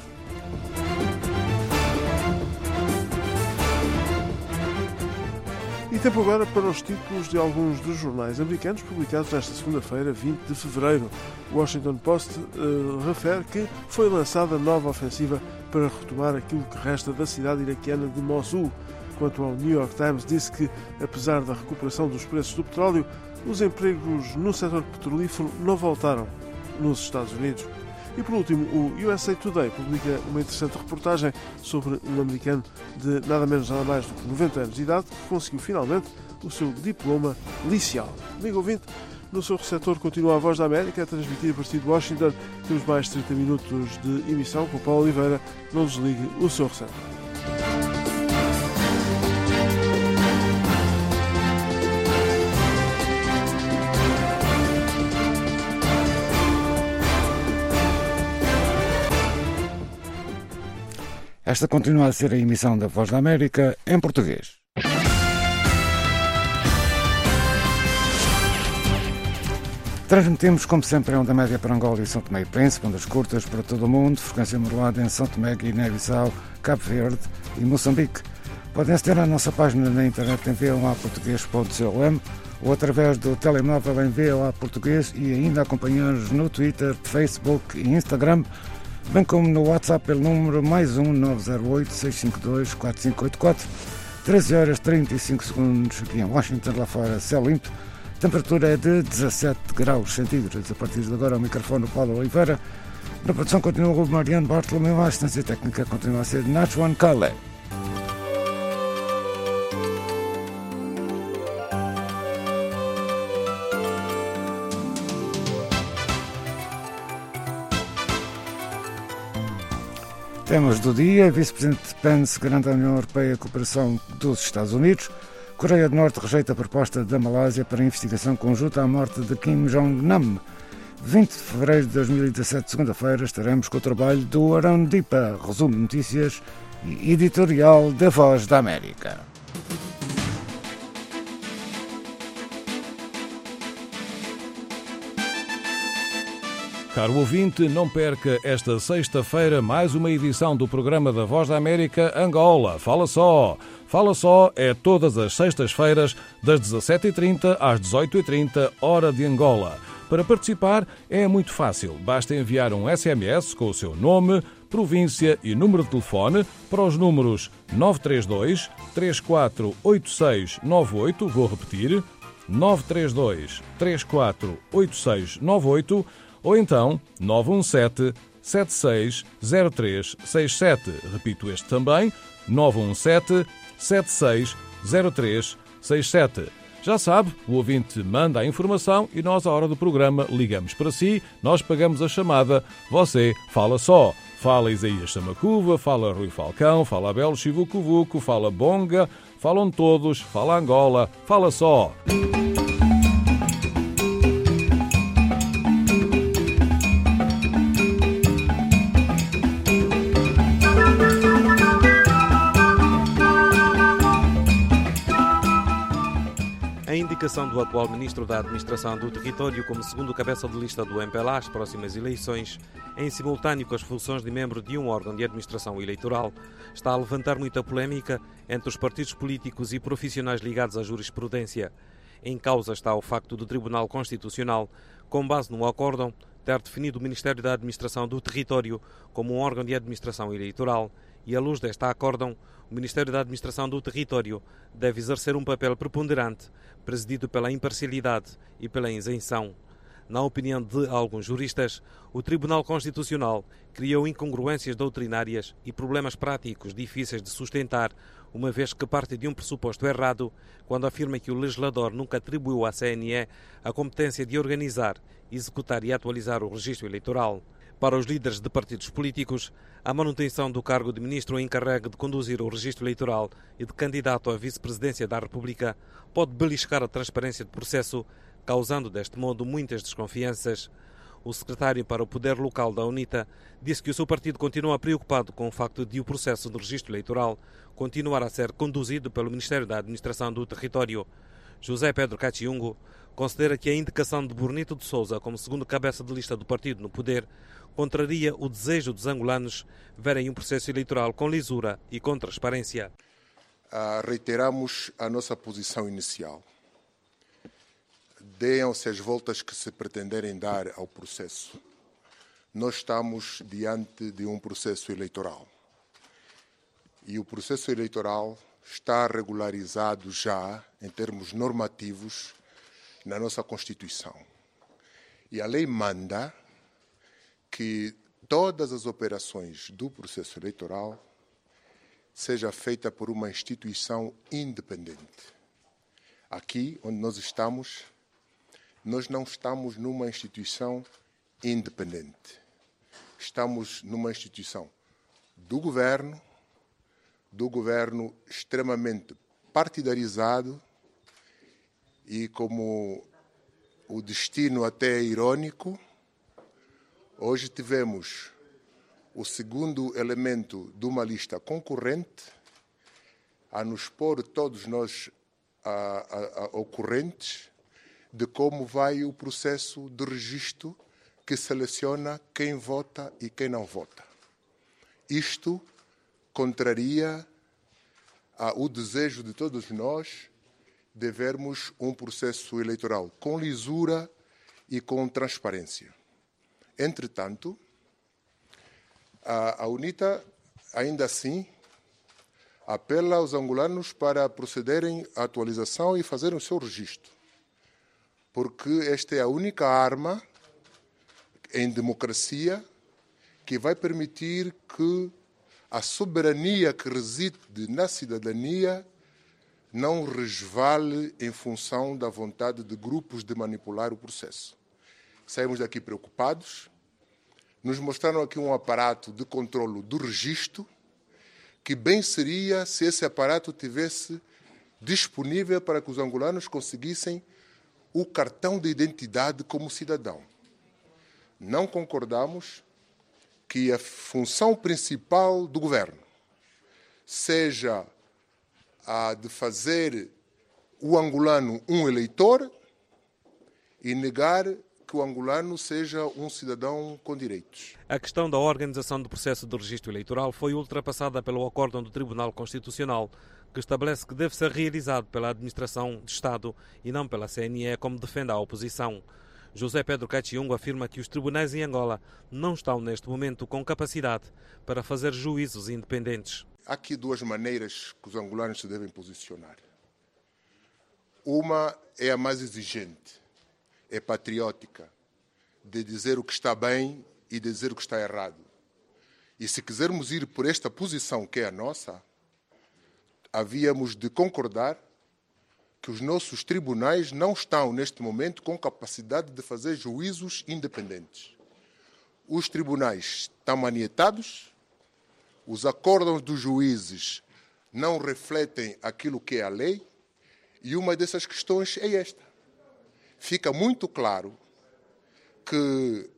E tempo agora para os títulos de alguns dos jornais americanos publicados nesta segunda-feira, 20 de fevereiro. O Washington Post refere que foi lançada nova ofensiva para retomar aquilo que resta da cidade iraquiana de Mossul. Quanto ao New York Times, disse que, apesar da recuperação dos preços do petróleo, os empregos no setor petrolífero não voltaram nos Estados Unidos. E por último, o USA Today publica uma interessante reportagem sobre um americano de nada menos nada mais do que 90 anos de idade que conseguiu finalmente o seu diploma liceal. Amigo ouvinte, no seu receptor continua a Voz da América a transmitir a partir de Washington. Temos mais 30 minutos de emissão com o Paulo Oliveira. Não desligue o seu receptor. Esta continua a ser a emissão da Voz da América em português. Transmitimos, como sempre, em onda média para Angola e São Tomé e Príncipe, ondas curtas para todo o mundo, frequência modulada em São Tomé, Guiné-Bissau, Cabo Verde e Moçambique. Podem aceder à nossa página na internet em voaportugues.com ou através do telemóvel em VOA Português e ainda acompanhar-nos no Twitter, Facebook e Instagram, bem como no WhatsApp pelo número +1 908 652 4584. 13 horas 35 segundos aqui em Washington, lá fora céu limpo. Temperatura é de 17 graus centígrados. A partir de agora, o microfone do Paulo Oliveira. Na produção continua o Mariano Bartolomeu. A assistência técnica continua a ser de Nachuan Kale. Temas do dia: Vice-Presidente Pence garante à União Europeia a cooperação dos Estados Unidos. Coreia do Norte rejeita a proposta da Malásia para investigação conjunta à morte de Kim Jong-nam. 20 de fevereiro de 2017, segunda-feira, estaremos com o trabalho do Arão Dipa, resumo de notícias e editorial da Voz da América. Caro ouvinte, não perca esta sexta-feira mais uma edição do programa da Voz da América Angola. Fala Só! Fala Só é todas as sextas-feiras, das 17h30 às 18h30, hora de Angola. Para participar é muito fácil. Basta enviar um SMS com o seu nome, província e número de telefone para os números 932 348698, vou repetir, 932 348698, ou então 917 760367. Repito este também, 917 760367. Já sabe, o ouvinte manda a informação e nós, à hora do programa, ligamos para si, nós pagamos a chamada, você fala só. Fala Isaías Samacuva, fala Rui Falcão, fala Abel Chivucuvuco, fala Bonga, falam todos, fala Angola, fala só. A indicação do atual Ministro da Administração do Território como segundo cabeça de lista do MPLA às próximas eleições, em simultâneo com as funções de membro de um órgão de administração eleitoral, está a levantar muita polémica entre os partidos políticos e profissionais ligados à jurisprudência. Em causa está o facto do Tribunal Constitucional, com base no acórdão, ter definido o Ministério da Administração do Território como um órgão de administração eleitoral e, à luz desta acórdão, o Ministério da Administração do Território deve exercer um papel preponderante, presidido pela imparcialidade e pela isenção. Na opinião de alguns juristas, o Tribunal Constitucional criou incongruências doutrinárias e problemas práticos difíceis de sustentar, uma vez que parte de um pressuposto errado quando afirma que o legislador nunca atribuiu à CNE a competência de organizar, executar e atualizar o registro eleitoral. Para os líderes de partidos políticos, a manutenção do cargo de ministro encarregue de conduzir o registro eleitoral e de candidato à vice-presidência da República pode beliscar a transparência do processo, causando deste modo muitas desconfianças. O secretário para o Poder Local da UNITA disse que o seu partido continua preocupado com o facto de o processo de registro eleitoral continuar a ser conduzido pelo Ministério da Administração do Território. José Pedro Cachiungo considera que a indicação de Bonito de Sousa como segundo cabeça de lista do partido no poder contraria o desejo dos angolanos verem um processo eleitoral com lisura e com transparência. Reiteramos a nossa posição inicial. Deem-se as voltas que se pretenderem dar ao processo. Nós estamos diante de um processo eleitoral. E o processo eleitoral está regularizado já, em termos normativos, na nossa Constituição. E a lei manda que todas as operações do processo eleitoral seja feita por uma instituição independente. Aqui onde nós estamos, nós não estamos numa instituição independente. Estamos numa instituição do governo extremamente partidarizado e, como o destino até é irônico, hoje tivemos o segundo elemento de uma lista concorrente a nos pôr todos nós ocorrentes de como vai o processo de registro que seleciona quem vota e quem não vota. Isto contraria o desejo de todos nós de vermos um processo eleitoral com lisura e com transparência. Entretanto, a UNITA, ainda assim, apela aos angolanos para procederem à atualização e fazerem o seu registro, porque esta é a única arma em democracia que vai permitir que a soberania que reside na cidadania não resvale em função da vontade de grupos de manipular o processo. Saímos daqui preocupados, nos mostraram aqui um aparato de controlo do registro, que bem seria se esse aparato tivesse disponível para que os angolanos conseguissem o cartão de identidade como cidadão. Não concordamos que a função principal do governo seja a de fazer o angolano um eleitor e negar que o angolano seja um cidadão com direitos. A questão da organização do processo de registro eleitoral foi ultrapassada pelo acórdão do Tribunal Constitucional, que estabelece que deve ser realizado pela Administração de Estado e não pela CNE, como defende a oposição. José Pedro Cachiungo afirma que os tribunais em Angola não estão neste momento com capacidade para fazer juízos independentes. Há aqui duas maneiras que os angolanos se devem posicionar. Uma é a mais exigente, é patriótica, de dizer o que está bem e de dizer o que está errado. E se quisermos ir por esta posição que é a nossa, havíamos de concordar que os nossos tribunais não estão, neste momento, com capacidade de fazer juízos independentes. Os tribunais estão manietados, os acórdãos dos juízes não refletem aquilo que é a lei, e uma dessas questões é esta. Fica muito claro que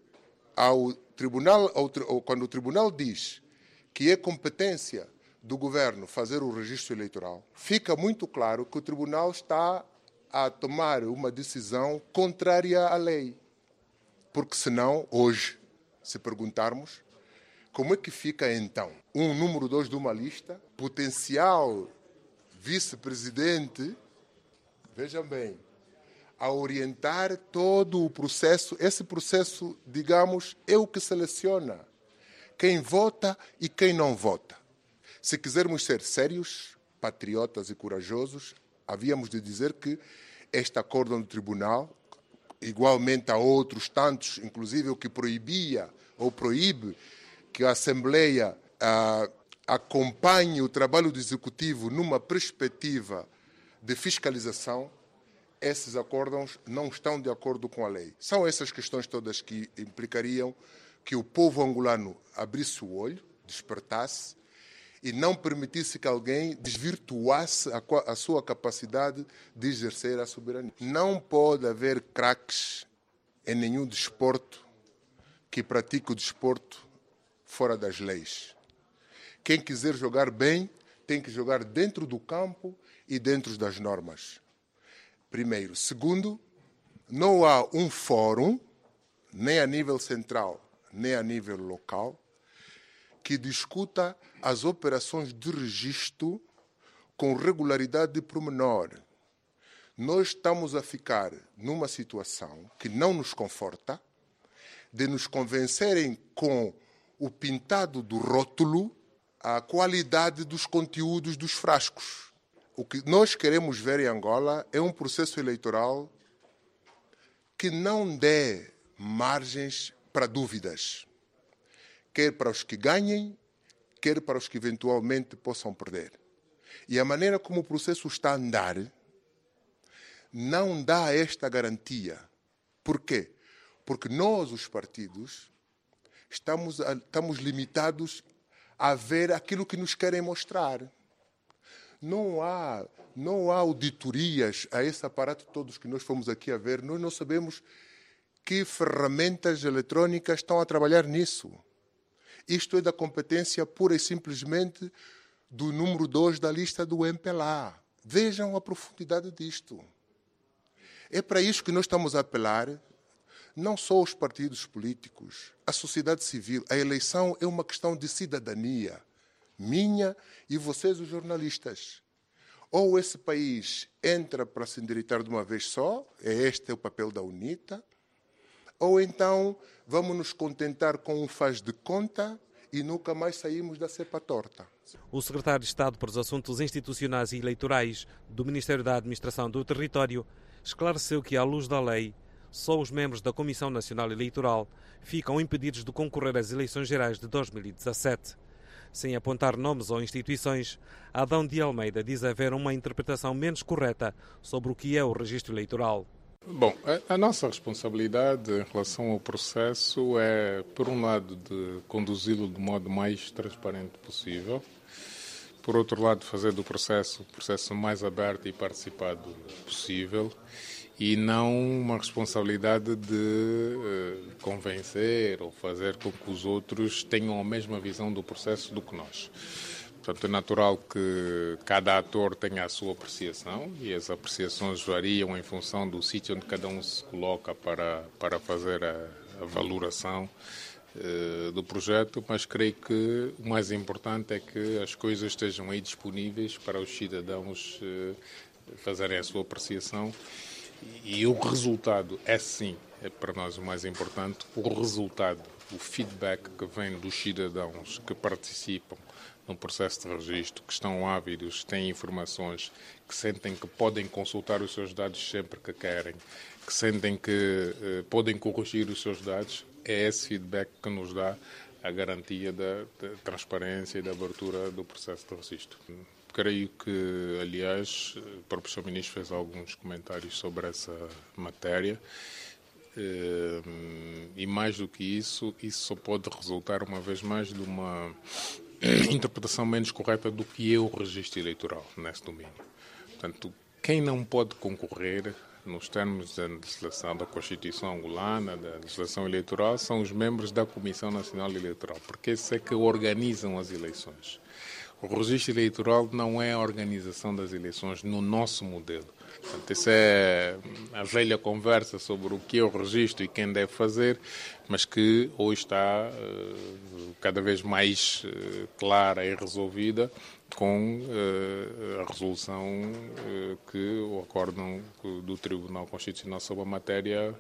quando o tribunal diz que é competência do governo fazer o registro eleitoral, fica muito claro que o tribunal está a tomar uma decisão contrária à lei. Porque senão, hoje, se perguntarmos, como é que fica então um número 2 de uma lista, potencial vice-presidente, vejam bem, a orientar todo o processo. Esse processo, digamos, é o que seleciona quem vota e quem não vota. Se quisermos ser sérios, patriotas e corajosos, havíamos de dizer que este acórdão do tribunal, igualmente a outros tantos, inclusive o que proibia ou proíbe que a Assembleia acompanhe o trabalho do Executivo numa perspectiva de fiscalização, esses acórdãos não estão de acordo com a lei. São essas questões todas que implicariam que o povo angolano abrisse o olho, despertasse e não permitisse que alguém desvirtuasse a sua capacidade de exercer a soberania. Não pode haver craques em nenhum desporto que pratique o desporto fora das leis. Quem quiser jogar bem tem que jogar dentro do campo e dentro das normas. Primeiro. Segundo, não há um fórum, nem a nível central, nem a nível local, que discuta as operações de registro com regularidade de pormenor. Nós estamos a ficar numa situação que não nos conforta, de nos convencerem com o pintado do rótulo a qualidade dos conteúdos dos frascos. O que nós queremos ver em Angola é um processo eleitoral que não dê margens para dúvidas, quer para os que ganhem, quer para os que eventualmente possam perder. E a maneira como o processo está a andar não dá esta garantia. Por quê? Porque nós, os partidos, estamos limitados a ver aquilo que nos querem mostrar. Não há auditorias a esse aparato todos que nós fomos aqui a ver. Nós não sabemos que ferramentas eletrônicas estão a trabalhar nisso. Isto é da competência pura e simplesmente do número 2 da lista do MPLA. Vejam a profundidade disto. É para isso que nós estamos a apelar, não só os partidos políticos, a sociedade civil. A eleição é uma questão de cidadania, minha e vocês, os jornalistas. Ou esse país entra para se endireitar de uma vez só, este é o papel da UNITA, ou então vamos nos contentar com um faz de conta e nunca mais saímos da cepa torta. O secretário de Estado para os Assuntos Institucionais e Eleitorais do Ministério da Administração do Território esclareceu que, à luz da lei, só os membros da Comissão Nacional Eleitoral ficam impedidos de concorrer às eleições gerais de 2017. Sem apontar nomes ou instituições, Adão de Almeida diz haver uma interpretação menos correta sobre o que é o registro eleitoral. Bom, a nossa responsabilidade em relação ao processo é, por um lado, de conduzi-lo do modo mais transparente possível, por outro lado, fazer do processo o processo mais aberto e participado possível, e não uma responsabilidade de convencer ou fazer com que os outros tenham a mesma visão do processo do que nós. Portanto, é natural que cada ator tenha a sua apreciação e as apreciações variam em função do sítio onde cada um se coloca para fazer a valoração do projeto, mas creio que o mais importante é que as coisas estejam aí disponíveis para os cidadãos fazerem a sua apreciação e o resultado é sim, é para nós o mais importante, o resultado, o feedback que vem dos cidadãos que participam no processo de registro, que estão ávidos, têm informações, que sentem que podem consultar os seus dados sempre que querem, que sentem que podem corrigir os seus dados, é esse feedback que nos dá a garantia da transparência e da abertura do processo de registro. Creio que, aliás, o próprio Sr. Ministro fez alguns comentários sobre essa matéria e, mais do que isso só pode resultar, uma vez mais, de uma interpretação menos correta do que é o registro eleitoral nesse domínio. Portanto, quem não pode concorrer, nos termos da legislação da Constituição angolana, da legislação eleitoral, são os membros da Comissão Nacional Eleitoral, porque esses é que organizam as eleições. O registro eleitoral não é a organização das eleições no nosso modelo. Portanto, essa é a velha conversa sobre o que é o registro e quem deve fazer, mas que hoje está cada vez mais clara e resolvida com a resolução que o acórdão do Tribunal Constitucional sobre a matéria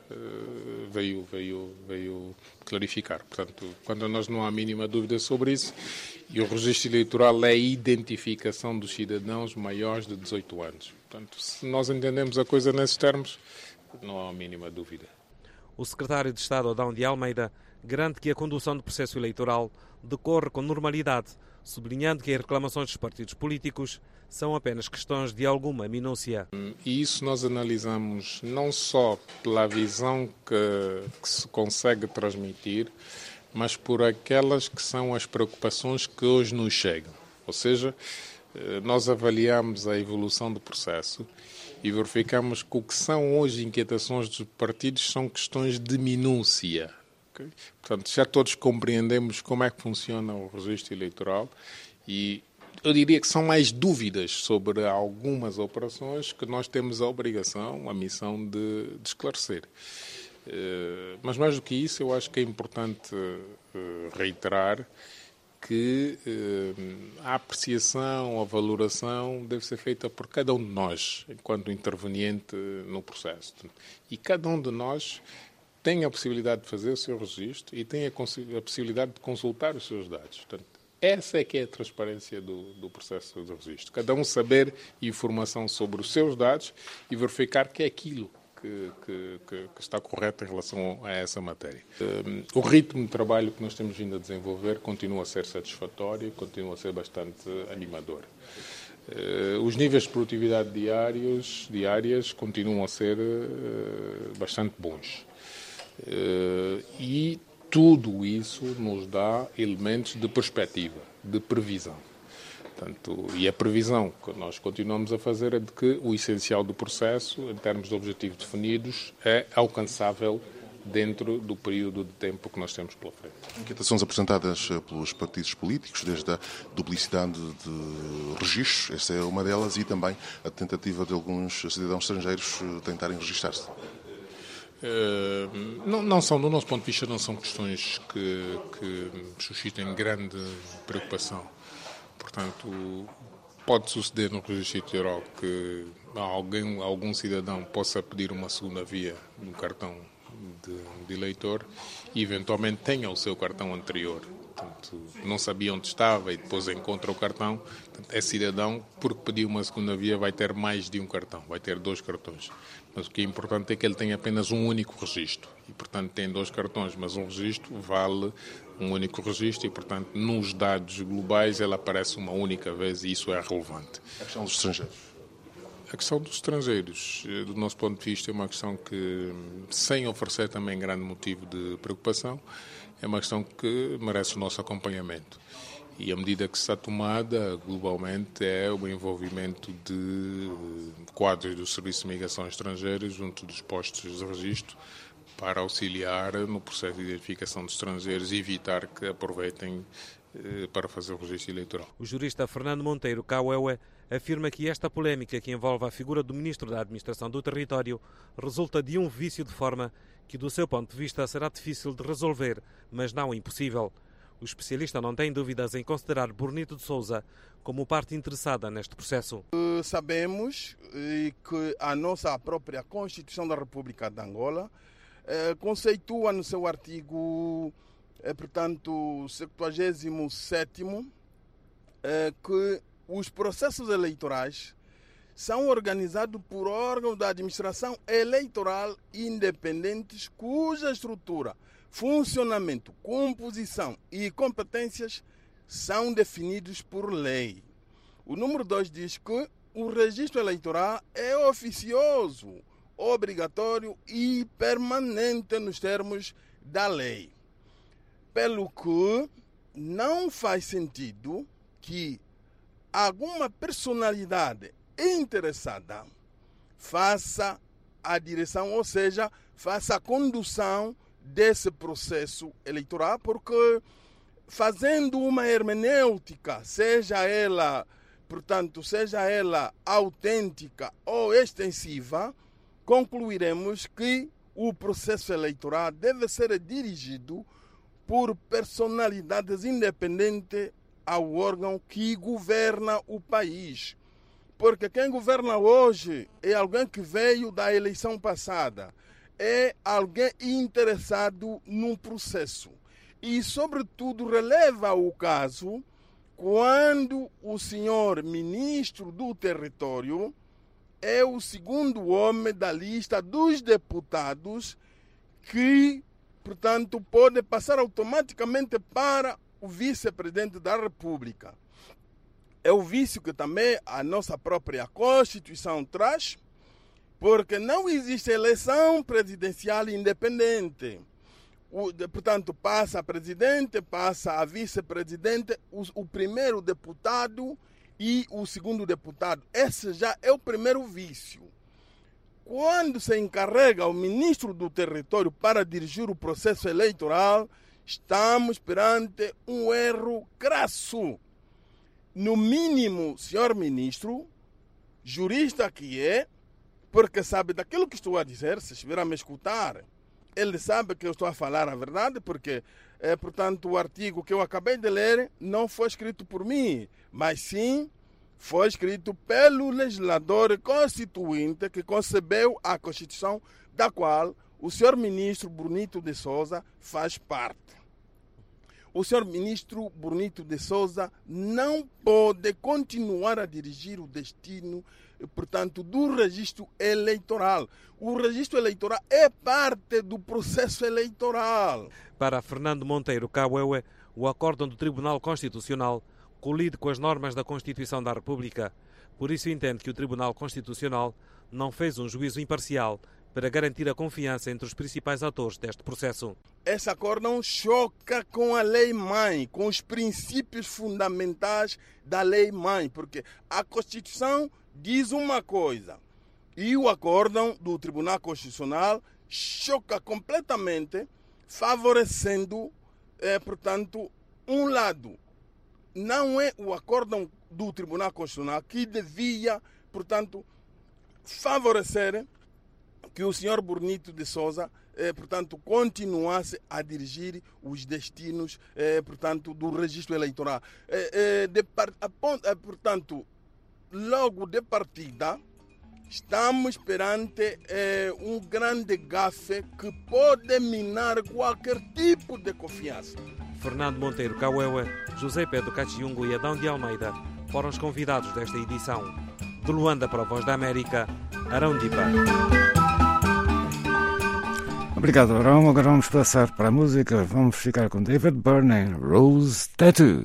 veio clarificar. Portanto, quando nós não há a mínima dúvida sobre isso, e o registro eleitoral é a identificação dos cidadãos maiores de 18 anos. Portanto, se nós entendemos a coisa nesses termos, não há a mínima dúvida. O secretário de Estado, Adão de Almeida, garante que a condução do processo eleitoral decorre com normalidade, sublinhando que as reclamações dos partidos políticos são apenas questões de alguma minúcia. E isso nós analisamos não só pela visão que se consegue transmitir, mas por aquelas que são as preocupações que hoje nos chegam. Ou seja, nós avaliamos a evolução do processo e verificamos que o que são hoje inquietações dos partidos são questões de minúcia. Okay? Portanto, já todos compreendemos como é que funciona o registro eleitoral e eu diria que são mais dúvidas sobre algumas operações que nós temos a obrigação, a missão de esclarecer. Mas mais do que isso, eu acho que é importante reiterar que a apreciação, a valoração deve ser feita por cada um de nós, enquanto interveniente no processo. E cada um de nós tem a possibilidade de fazer o seu registro e tem a possibilidade de consultar os seus dados. Portanto, essa é que é a transparência do processo de registro. Cada um saber informação sobre os seus dados e verificar que é aquilo que está correto em relação a essa matéria. O ritmo de trabalho que nós temos vindo a desenvolver continua a ser satisfatório e continua a ser bastante animador. Os níveis de produtividade diárias continuam a ser bastante bons. E tudo isso nos dá elementos de perspectiva, de previsão. Portanto, e a previsão que nós continuamos a fazer é de que o essencial do processo, em termos de objetivos definidos, é alcançável dentro do período de tempo que nós temos pela frente. Inquietações apresentadas pelos partidos políticos, desde a duplicidade de registros, essa é uma delas, e também a tentativa de alguns cidadãos estrangeiros tentarem registar-se. Não são, do nosso ponto de vista, não são questões que suscitem grande preocupação. Portanto, pode suceder no registro eleitoral que algum cidadão possa pedir uma segunda via de um cartão de eleitor e eventualmente tenha o seu cartão anterior. Portanto, não sabia onde estava e depois encontra o cartão. Portanto, é cidadão, porque pediu uma segunda via, vai ter mais de um cartão, vai ter 2 cartões. Mas o que é importante é que ele tenha apenas um único registro. E, portanto, tem 2 cartões, mas um registro vale um único registro e, portanto, nos dados globais ele aparece uma única vez e isso é relevante. A questão dos estrangeiros. A questão dos estrangeiros, do nosso ponto de vista, é uma questão que, sem oferecer também grande motivo de preocupação, é uma questão que merece o nosso acompanhamento. E a medida que está tomada globalmente é o envolvimento de quadros do Serviço de Imigração Estrangeira junto dos postos de registro para auxiliar no processo de identificação de estrangeiros e evitar que aproveitem para fazer o registro eleitoral. O jurista Fernando Monteiro Caueue afirma que esta polémica que envolve a figura do Ministro da Administração do Território resulta de um vício de forma que, do seu ponto de vista, será difícil de resolver, mas não impossível. O especialista não tem dúvidas em considerar Bonito de Sousa como parte interessada neste processo. Sabemos que a nossa própria Constituição da República de Angola conceitua no seu artigo, portanto, 77º, que os processos eleitorais são organizados por órgãos da administração eleitoral independentes cuja estrutura, funcionamento, composição e competências são definidos por lei. O número 2 diz que o registro eleitoral é oficioso, obrigatório e permanente nos termos da lei. Pelo que não faz sentido que alguma personalidade interessada faça a direção, ou seja, faça a condução desse processo eleitoral, porque fazendo uma hermenêutica, seja ela autêntica ou extensiva, concluiremos que o processo eleitoral deve ser dirigido por personalidades independentes ao órgão que governa o país. Porque quem governa hoje é alguém que veio da eleição passada, é alguém interessado num processo. E, sobretudo, releva o caso quando o senhor ministro do Território é o segundo homem da lista dos deputados que, portanto, pode passar automaticamente para o vice-presidente da República. É o vício que também a nossa própria Constituição traz, porque não existe eleição presidencial independente. Portanto, passa a presidente, passa a vice-presidente, o primeiro deputado e o segundo deputado. Esse já é o primeiro vício. Quando se encarrega o ministro do Território para dirigir o processo eleitoral, estamos perante um erro crasso. No mínimo, senhor ministro, jurista que é, porque sabe daquilo que estou a dizer, se estiver a me escutar, ele sabe que eu estou a falar a verdade, porque, portanto, o artigo que eu acabei de ler não foi escrito por mim, mas sim foi escrito pelo legislador constituinte que concebeu a Constituição, da qual o senhor ministro Bonito de Sousa faz parte. O senhor ministro Bonito de Sousa não pode continuar a dirigir o destino, portanto, do registro eleitoral. O registro eleitoral é parte do processo eleitoral. Para Fernando Monteiro Caueue, o acórdão do Tribunal Constitucional colide com as normas da Constituição da República. Por isso entende que o Tribunal Constitucional não fez um juízo imparcial para garantir a confiança entre os principais atores deste processo. Esse acórdão choca com a lei-mãe, com os princípios fundamentais da lei-mãe, porque a Constituição diz uma coisa e o acórdão do Tribunal Constitucional choca completamente, favorecendo, portanto, um lado. Não é o acórdão do Tribunal Constitucional que devia, portanto, favorecer que o senhor Bonito de Sousa, portanto, continuasse a dirigir os destinos, portanto, do registro eleitoral. Portanto, logo de partida, estamos perante um grande gafe que pode minar qualquer tipo de confiança. Fernando Monteiro Cauewa, José Pedro Cachiungo e Adão de Almeida foram os convidados desta edição. De Luanda para a Voz da América, Arão Dipa. Obrigado, Arão. Agora vamos passar para a música. Vamos ficar com David Byrne, Rose Tattoo.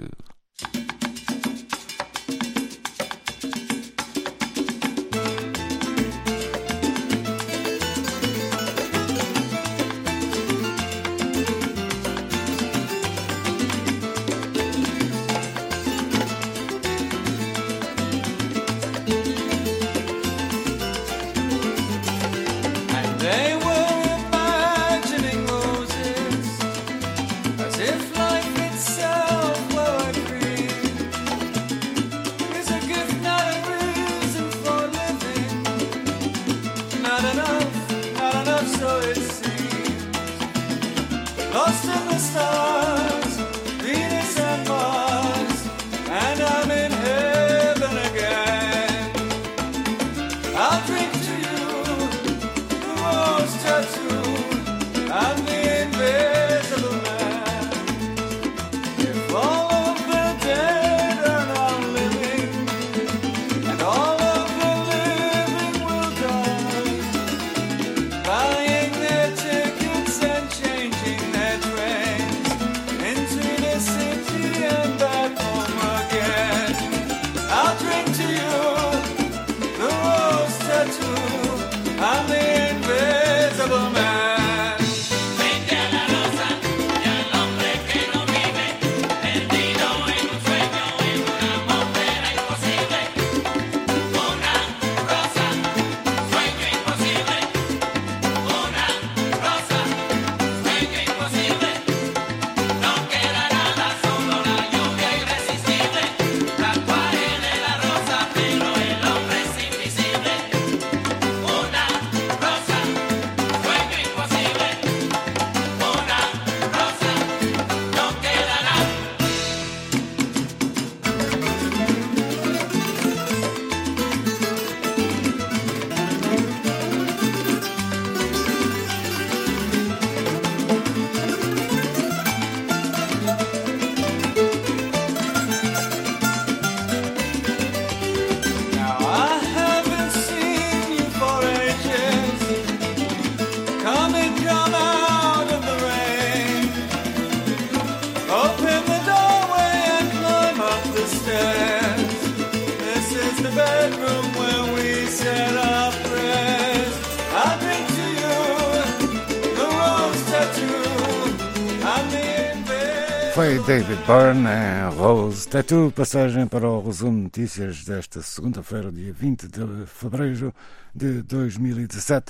Foi David Byrne, Rose Tattoo, passagem para o resumo de notícias desta segunda-feira, dia 20 de fevereiro de 2017.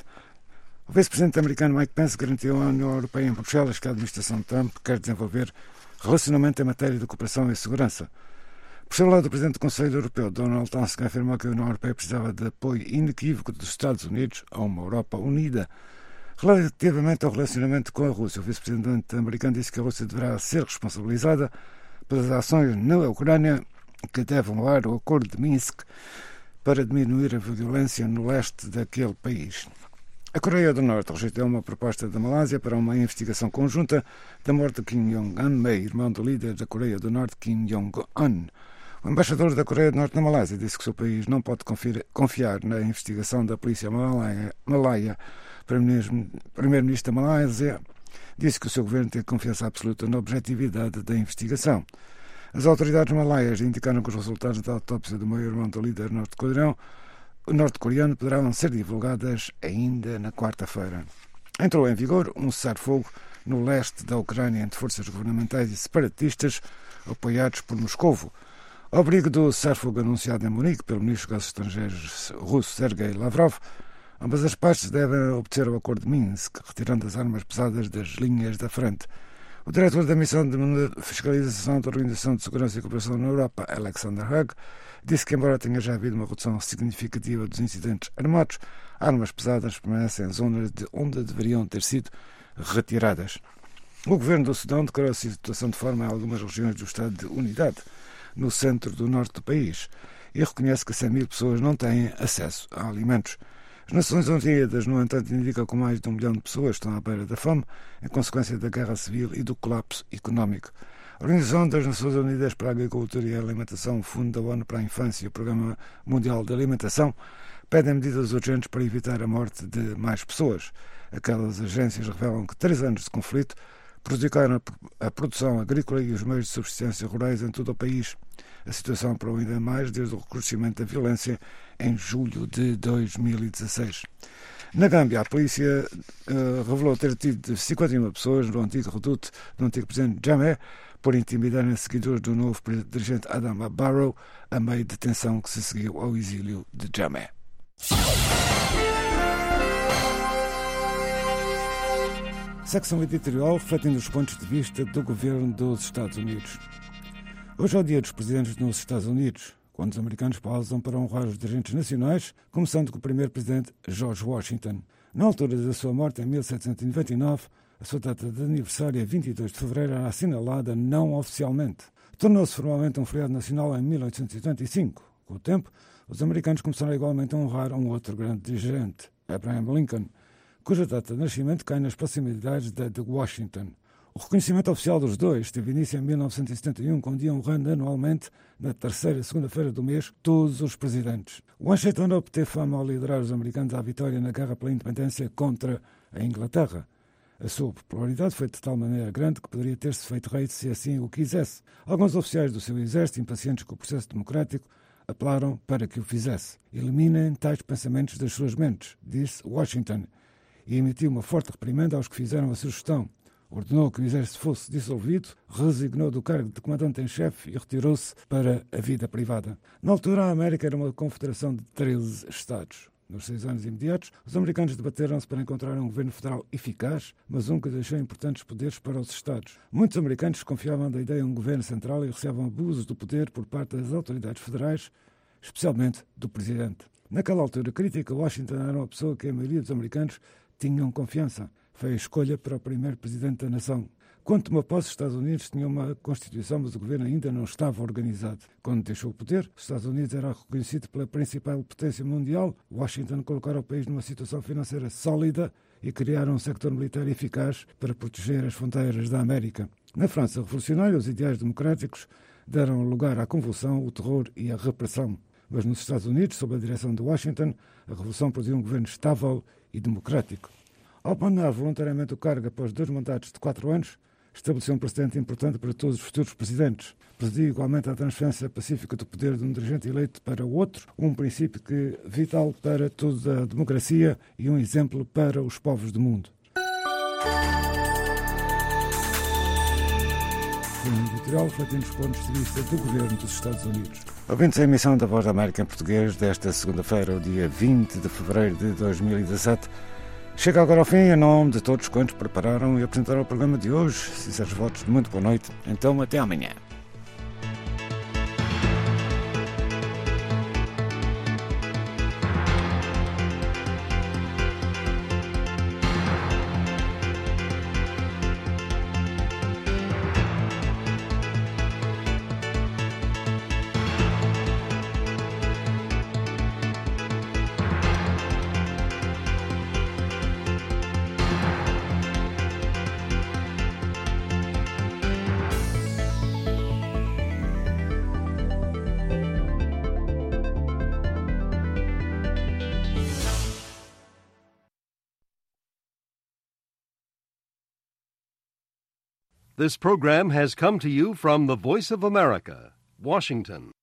O vice-presidente americano Mike Pence garantiu à União Europeia em Bruxelas que a administração Trump quer desenvolver relacionamento em matéria de cooperação e segurança. Por seu lado, o presidente do Conselho Europeu, Donald Tusk, afirmou que a União Europeia precisava de apoio inequívoco dos Estados Unidos a uma Europa unida. Relativamente ao relacionamento com a Rússia, o vice-presidente americano disse que a Rússia deverá ser responsabilizada pelas ações na Ucrânia que devem levar ao Acordo de Minsk para diminuir a violência no leste daquele país. A Coreia do Norte rejeitou uma proposta da Malásia para uma investigação conjunta da morte de Kim Jong-un, meio-irmão do líder da Coreia do Norte, Kim Jong-un. O embaixador da Coreia do Norte na Malásia disse que o seu país não pode confiar na investigação da polícia malaia. O primeiro-ministro da Malásia disse que o seu governo tem confiança absoluta na objetividade da investigação. As autoridades malaias indicaram que os resultados da autópsia do meio-irmão do líder norte-coreano poderão ser divulgadas ainda na quarta-feira. Entrou em vigor um cessar-fogo no leste da Ucrânia entre forças governamentais e separatistas apoiados por Moscovo. Ao abrigo do cessar-fogo anunciado em Munique pelo ministro dos Estrangeiros russo Sergei Lavrov, ambas as partes devem obedecer ao acordo de Minsk, retirando as armas pesadas das linhas da frente. O diretor da missão de fiscalização da Organização de Segurança e Cooperação na Europa, Alexander Haig, disse que, embora tenha já havido uma redução significativa dos incidentes armados, armas pesadas permanecem em zonas onde deveriam ter sido retiradas. O governo do Sudão declarou a situação de forma em algumas regiões do estado de unidade, no centro do norte do país, e reconhece que 100 mil pessoas não têm acesso a alimentos. As Nações Unidas, no entanto, indicam que mais de 1 milhão de pessoas estão à beira da fome em consequência da guerra civil e do colapso económico. A Organização das Nações Unidas para a Agricultura e a Alimentação, o Fundo da ONU para a Infância e o Programa Mundial de Alimentação pedem medidas urgentes para evitar a morte de mais pessoas. Aquelas agências revelam que 3 anos de conflito prejudicaram a produção agrícola e os meios de subsistência rurais em todo o país. A situação parou ainda mais desde o recrudescimento da violência em julho de 2016. Na Gâmbia, a polícia revelou ter tido 51 pessoas no antigo reduto do antigo presidente Jammeh por intimidarem seguidores do novo dirigente Adama Barrow a meio de tensão que se seguiu ao exílio de Jammeh. Secção editorial refletindo os pontos de vista do governo dos Estados Unidos. Hoje é o dia dos presidentes nos Estados Unidos, quando os americanos pausam para honrar os dirigentes nacionais, começando com o primeiro presidente George Washington. Na altura da sua morte, em 1799, a sua data de aniversário, 22 de fevereiro, era assinalada não oficialmente. Tornou-se formalmente um feriado nacional em 1885. Com o tempo, os americanos começaram igualmente a honrar um outro grande dirigente, Abraham Lincoln, cuja data de nascimento cai nas proximidades da de Washington. O reconhecimento oficial dos dois teve início em 1971, quando iam honrando anualmente, na terceira segunda-feira do mês, todos os presidentes. Washington obteve fama ao liderar os americanos à vitória na guerra pela independência contra a Inglaterra. A sua popularidade foi de tal maneira grande que poderia ter-se feito rei se assim o quisesse. Alguns oficiais do seu exército, impacientes com o processo democrático, apelaram para que o fizesse. Eliminem tais pensamentos das suas mentes, disse Washington, e emitiu uma forte reprimenda aos que fizeram a sugestão. Ordenou que o exército fosse dissolvido, resignou do cargo de comandante-em-chefe e retirou-se para a vida privada. Na altura, a América era uma confederação de 13 Estados. Nos 6 anos imediatos, os americanos debateram-se para encontrar um governo federal eficaz, mas um que deixou importantes poderes para os Estados. Muitos americanos desconfiavam da ideia de um governo central e receavam abusos do poder por parte das autoridades federais, especialmente do presidente. Naquela altura crítica, Washington era uma pessoa que a maioria dos americanos tinham confiança. Foi a escolha para o primeiro presidente da nação. Quando tomou posse, os Estados Unidos tinham uma Constituição, mas o governo ainda não estava organizado. Quando deixou o poder, os Estados Unidos era reconhecido pela principal potência mundial. Washington colocara o país numa situação financeira sólida e criaram um sector militar eficaz para proteger as fronteiras da América. Na França revolucionária, os ideais democráticos deram lugar à convulsão, o terror e a repressão. Mas nos Estados Unidos, sob a direção de Washington, a revolução produziu um governo estável e democrático. Ao abandonar voluntariamente o cargo após 2 mandatos de 4 anos, estabeleceu um precedente importante para todos os futuros presidentes. Presidiu igualmente a transferência pacífica do poder de um dirigente eleito para o outro, um princípio vital para toda a democracia e um exemplo para os povos do mundo. Foi um editorial refletindo os pontos de vista do governo dos Estados Unidos. Ouvintes a emissão da Voz da América em português desta segunda-feira, o dia 20 de fevereiro de 2017. Chega agora ao fim, em nome de todos quantos prepararam e apresentaram o programa de hoje. Sinceros votos de muito boa noite. Então, até amanhã. This program has come to you from the Voice of America, Washington.